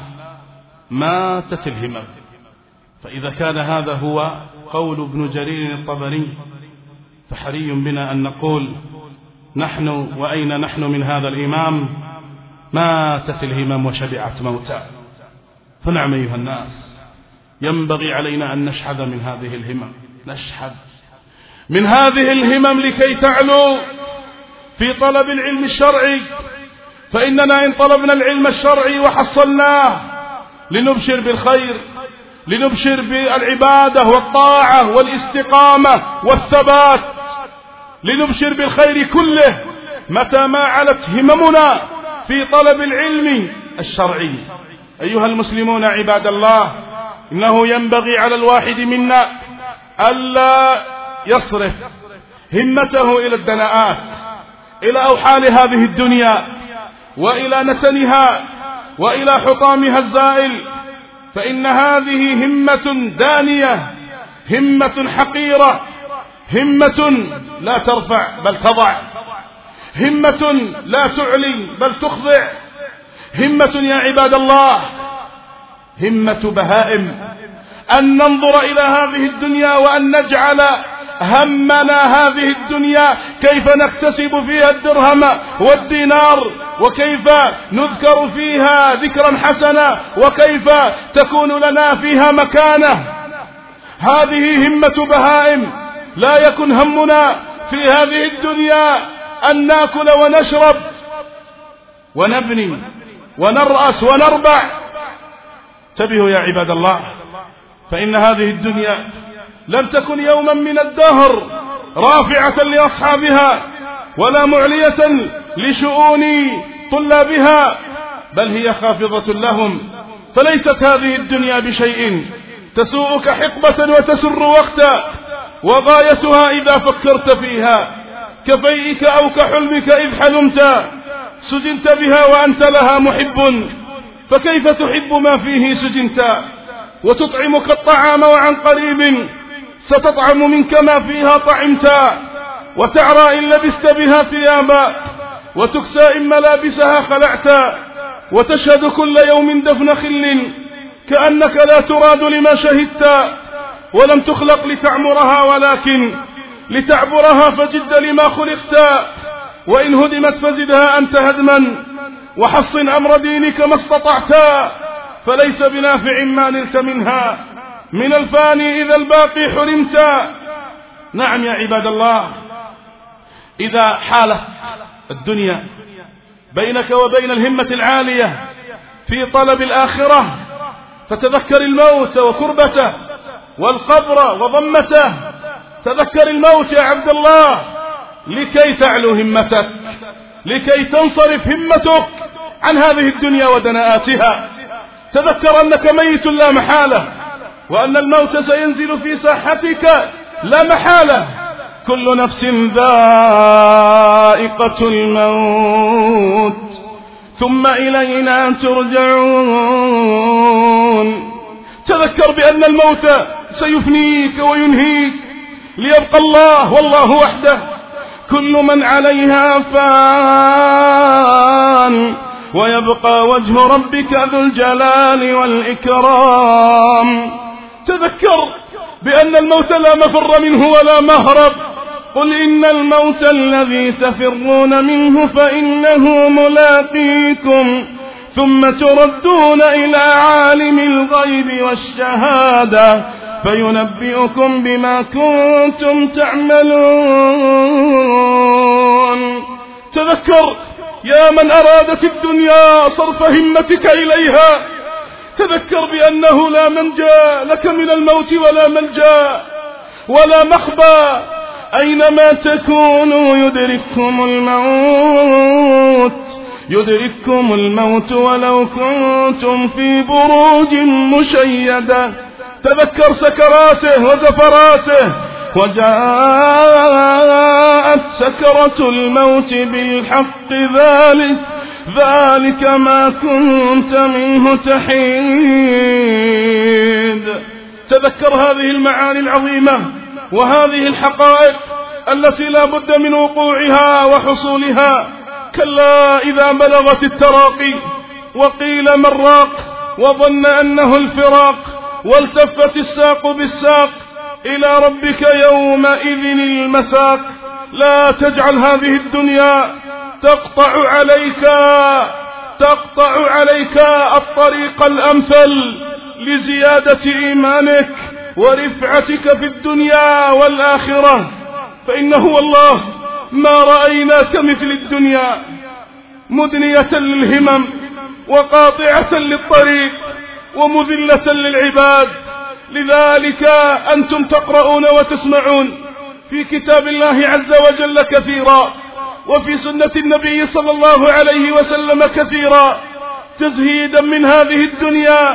[SPEAKER 1] ماتت الهمم. فإذا كان هذا هو قول ابن جرير الطبري فحري بنا أن نقول نحن وأين نحن من هذا الإمام؟ ماتت الهمم وشبعت موتا. فنعم أيها الناس، ينبغي علينا أن نشحذ من هذه الهمم، نشحذ من هذه الهمم لكي تعلو في طلب العلم الشرعي. فإننا إن طلبنا العلم الشرعي وحصلناه لنبشر بالخير، لنبشر بالعبادة والطاعة والاستقامة والثبات، لنبشر بالخير كله متى ما علت هممنا في طلب العلم الشرعي. أيها المسلمون عباد الله، إنه ينبغي على الواحد منا ألا يصرف همته إلى الدناءات، إلى أوحال هذه الدنيا وإلى نتنها وإلى حطامها الزائل، فإن هذه همة دانية، همة حقيرة، همة لا ترفع بل تضع، همة لا تعلي بل تخضع، همة يا عباد الله همة بهائم. أن ننظر إلى هذه الدنيا وأن نجعل همنا هذه الدنيا كيف نكتسب فيها الدرهم والدينار، وكيف نذكر فيها ذكرا حسنا، وكيف تكون لنا فيها مكانة. هذه همة بهائم. لا يكن همنا في هذه الدنيا أن نأكل ونشرب ونبني ونرأس ونربع. انتبهوا يا عباد الله، فإن هذه الدنيا لم تكن يوما من الدهر رافعة لأصحابها ولا معلية لشؤون طلابها، بل هي خافضة لهم. فليست هذه الدنيا بشيء تسوءك حقبة وتسر وقتا، وغايتها إذا فكرت فيها كفيئك أو كحلمك إذ حلمت، سجنت بها وأنت لها محب، فكيف تحب ما فيه سجنت؟ وتطعمك الطعام وعن قريب ستطعم منك ما فيها طعمت، وتعرى إن لبست بها ثيابا، وتكسى إن ملابسها خلعت، وتشهد كل يوم دفن خل كأنك لا تراد لما شهدت، ولم تخلق لتعمرها ولكن لتعبرها، فجد لما خلقت، وإن هدمت فزدها أنت هدما، وحصن أمر دينك ما استطعت، فليس بنافع ما نلت منها، من الفاني إذا الباقي حرمت. نعم يا عباد الله، إذا حالت الدنيا بينك وبين الهمة العالية في طلب الآخرة، فتذكر الموت وكربته والقبر وضمته. تذكر الموت يا عبد الله لكي تعلو همتك، لكي تنصرف همتك عن هذه الدنيا ودناءاتها. تذكر أنك ميت لا محالة، وأن الموت سينزل في ساحتك لا محالة. كل نفس ذائقة الموت ثم إلينا ترجعون. تذكر بأن الموت سيفنيك وينهيك ليبقى الله والله وحده. كل من عليها فان ويبقى وجه ربك ذو الجلال والإكرام. تذكر بأن الموت لا مفر منه ولا مهرب. قل إن الموت الذي تفرون منه فإنه ملاقيكم ثم تردون إلى عالم الغيب والشهادة فينبئكم بما كنتم تعملون. تذكر يا من أرادت الدنيا صرف همتك إليها، تذكر بأنه لا منجا لك من الموت ولا ملجا ولا مخبى. أينما تكونوا يدرككم الموت ولو كنتم في بروج مشيدة. تذكر سكراته وزفراته، وجاءت سكرة الموت بالحق ذلك ما كنت منه تحيد. تذكر هذه المعاني العظيمة وهذه الحقائق التي لا بد من وقوعها وحصولها. كلا إذا بلغت التراقي وقيل من راق وظن أنه الفراق والتفت الساق بالساق إلى ربك يومئذ المساق. لا تجعل هذه الدنيا تقطع عليك الطريق الأمثل لزيادة إيمانك ورفعتك في الدنيا والآخرة. فإنه والله ما رأينا كمثل الدنيا، مدنية للهمم وقاطعة للطريق ومذلة للعباد. لذلك أنتم تقرؤون وتسمعون في كتاب الله عز وجل كثيرا، وفي سنة النبي صلى الله عليه وسلم كثيرا، تزهيدا من هذه الدنيا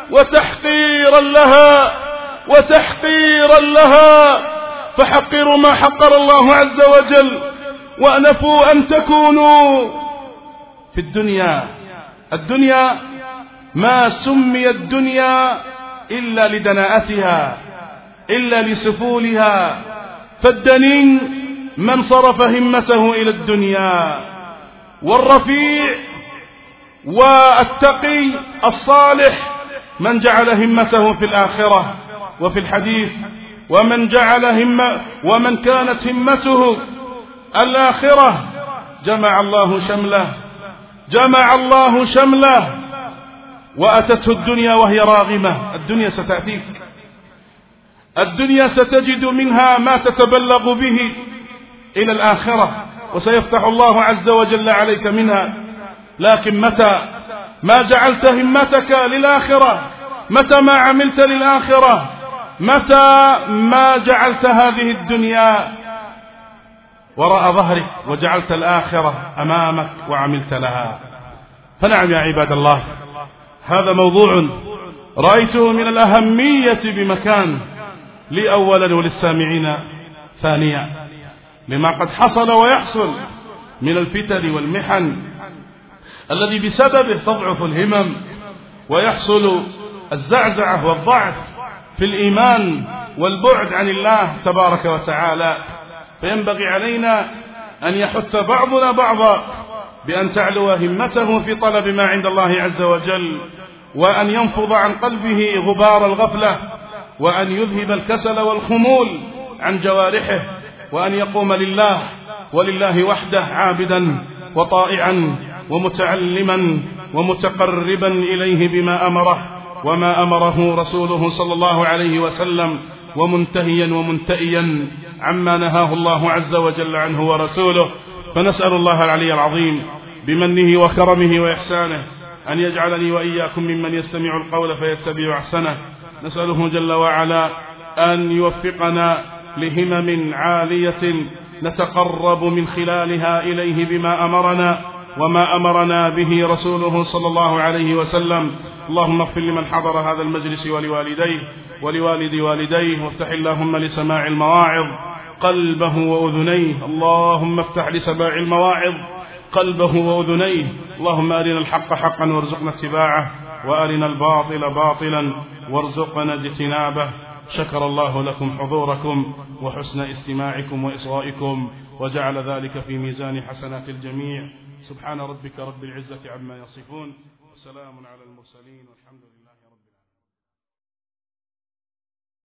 [SPEAKER 1] وتحقيرا لها. فحقروا ما حقر الله عز وجل، وأنفوا أن تكونوا في الدنيا ما سمي الدنيا إلا لدناءتها، إلا لسفولها. فالدنين من صرف همته إلى الدنيا، والرفيع والتقي الصالح من جعل همته في الآخرة. وفي الحديث ومن كانت همته الآخرة جمع الله شمله وأتته الدنيا وهي راغمة. الدنيا ستأتيك، الدنيا ستجد منها ما تتبلغ به إلى الآخرة، وسيفتح الله عز وجل عليك منها. لكن متى ما جعلت همتك للآخرة، متى ما عملت للآخرة، متى ما جعلت هذه الدنيا وراء ظهرك وجعلت الآخرة أمامك وعملت لها. فنعم يا عباد الله، هذا موضوع رأيته من الأهمية بمكان، لي أولا وللسامعين ثانيا، لما قد حصل ويحصل من الفتن والمحن الذي بسببه تضعف الهمم ويحصل الزعزعة والضعف في الإيمان والبعد عن الله تبارك وتعالى. فينبغي علينا أن يحث بعضنا بعضا بأن تعلو همته في طلب ما عند الله عز وجل، وأن ينفض عن قلبه غبار الغفلة، وأن يذهب الكسل والخمول عن جوارحه، وأن يقوم لله ولله وحده عابدا وطائعا ومتعلما ومتقربا إليه بما أمره وما أمره رسوله صلى الله عليه وسلم، ومنتهيا ومنتئيا عما نهاه الله عز وجل عنه ورسوله. فنسأل الله العلي العظيم بمنه وكرمه وإحسانه أن يجعلني وإياكم ممن يستمع القول فيتبع أحسنه. نسأله جل وعلا أن يوفقنا لهمم عالية نتقرب من خلالها إليه بما أمرنا وما أمرنا به رسوله صلى الله عليه وسلم. اللهم اغفر لمن حضر هذا المجلس ولوالديه ولوالد والديه، وافتح اللهم لسماع المواعظ قلبه وأذنيه. اللهم افتح لسماع المواعظ قلبه وأذنيه. اللهم أرنا الحق حقا وارزقنا اتباعه، وأرنا الباطل باطلا وارزقنا اجتنابه. شكر الله لكم حضوركم وحسن استماعكم وإصغائكم، وجعل ذلك في ميزان حسنات الجميع. سبحان ربك رب العزة عما يصفون، وسلام على المرسلين، والحمد لله.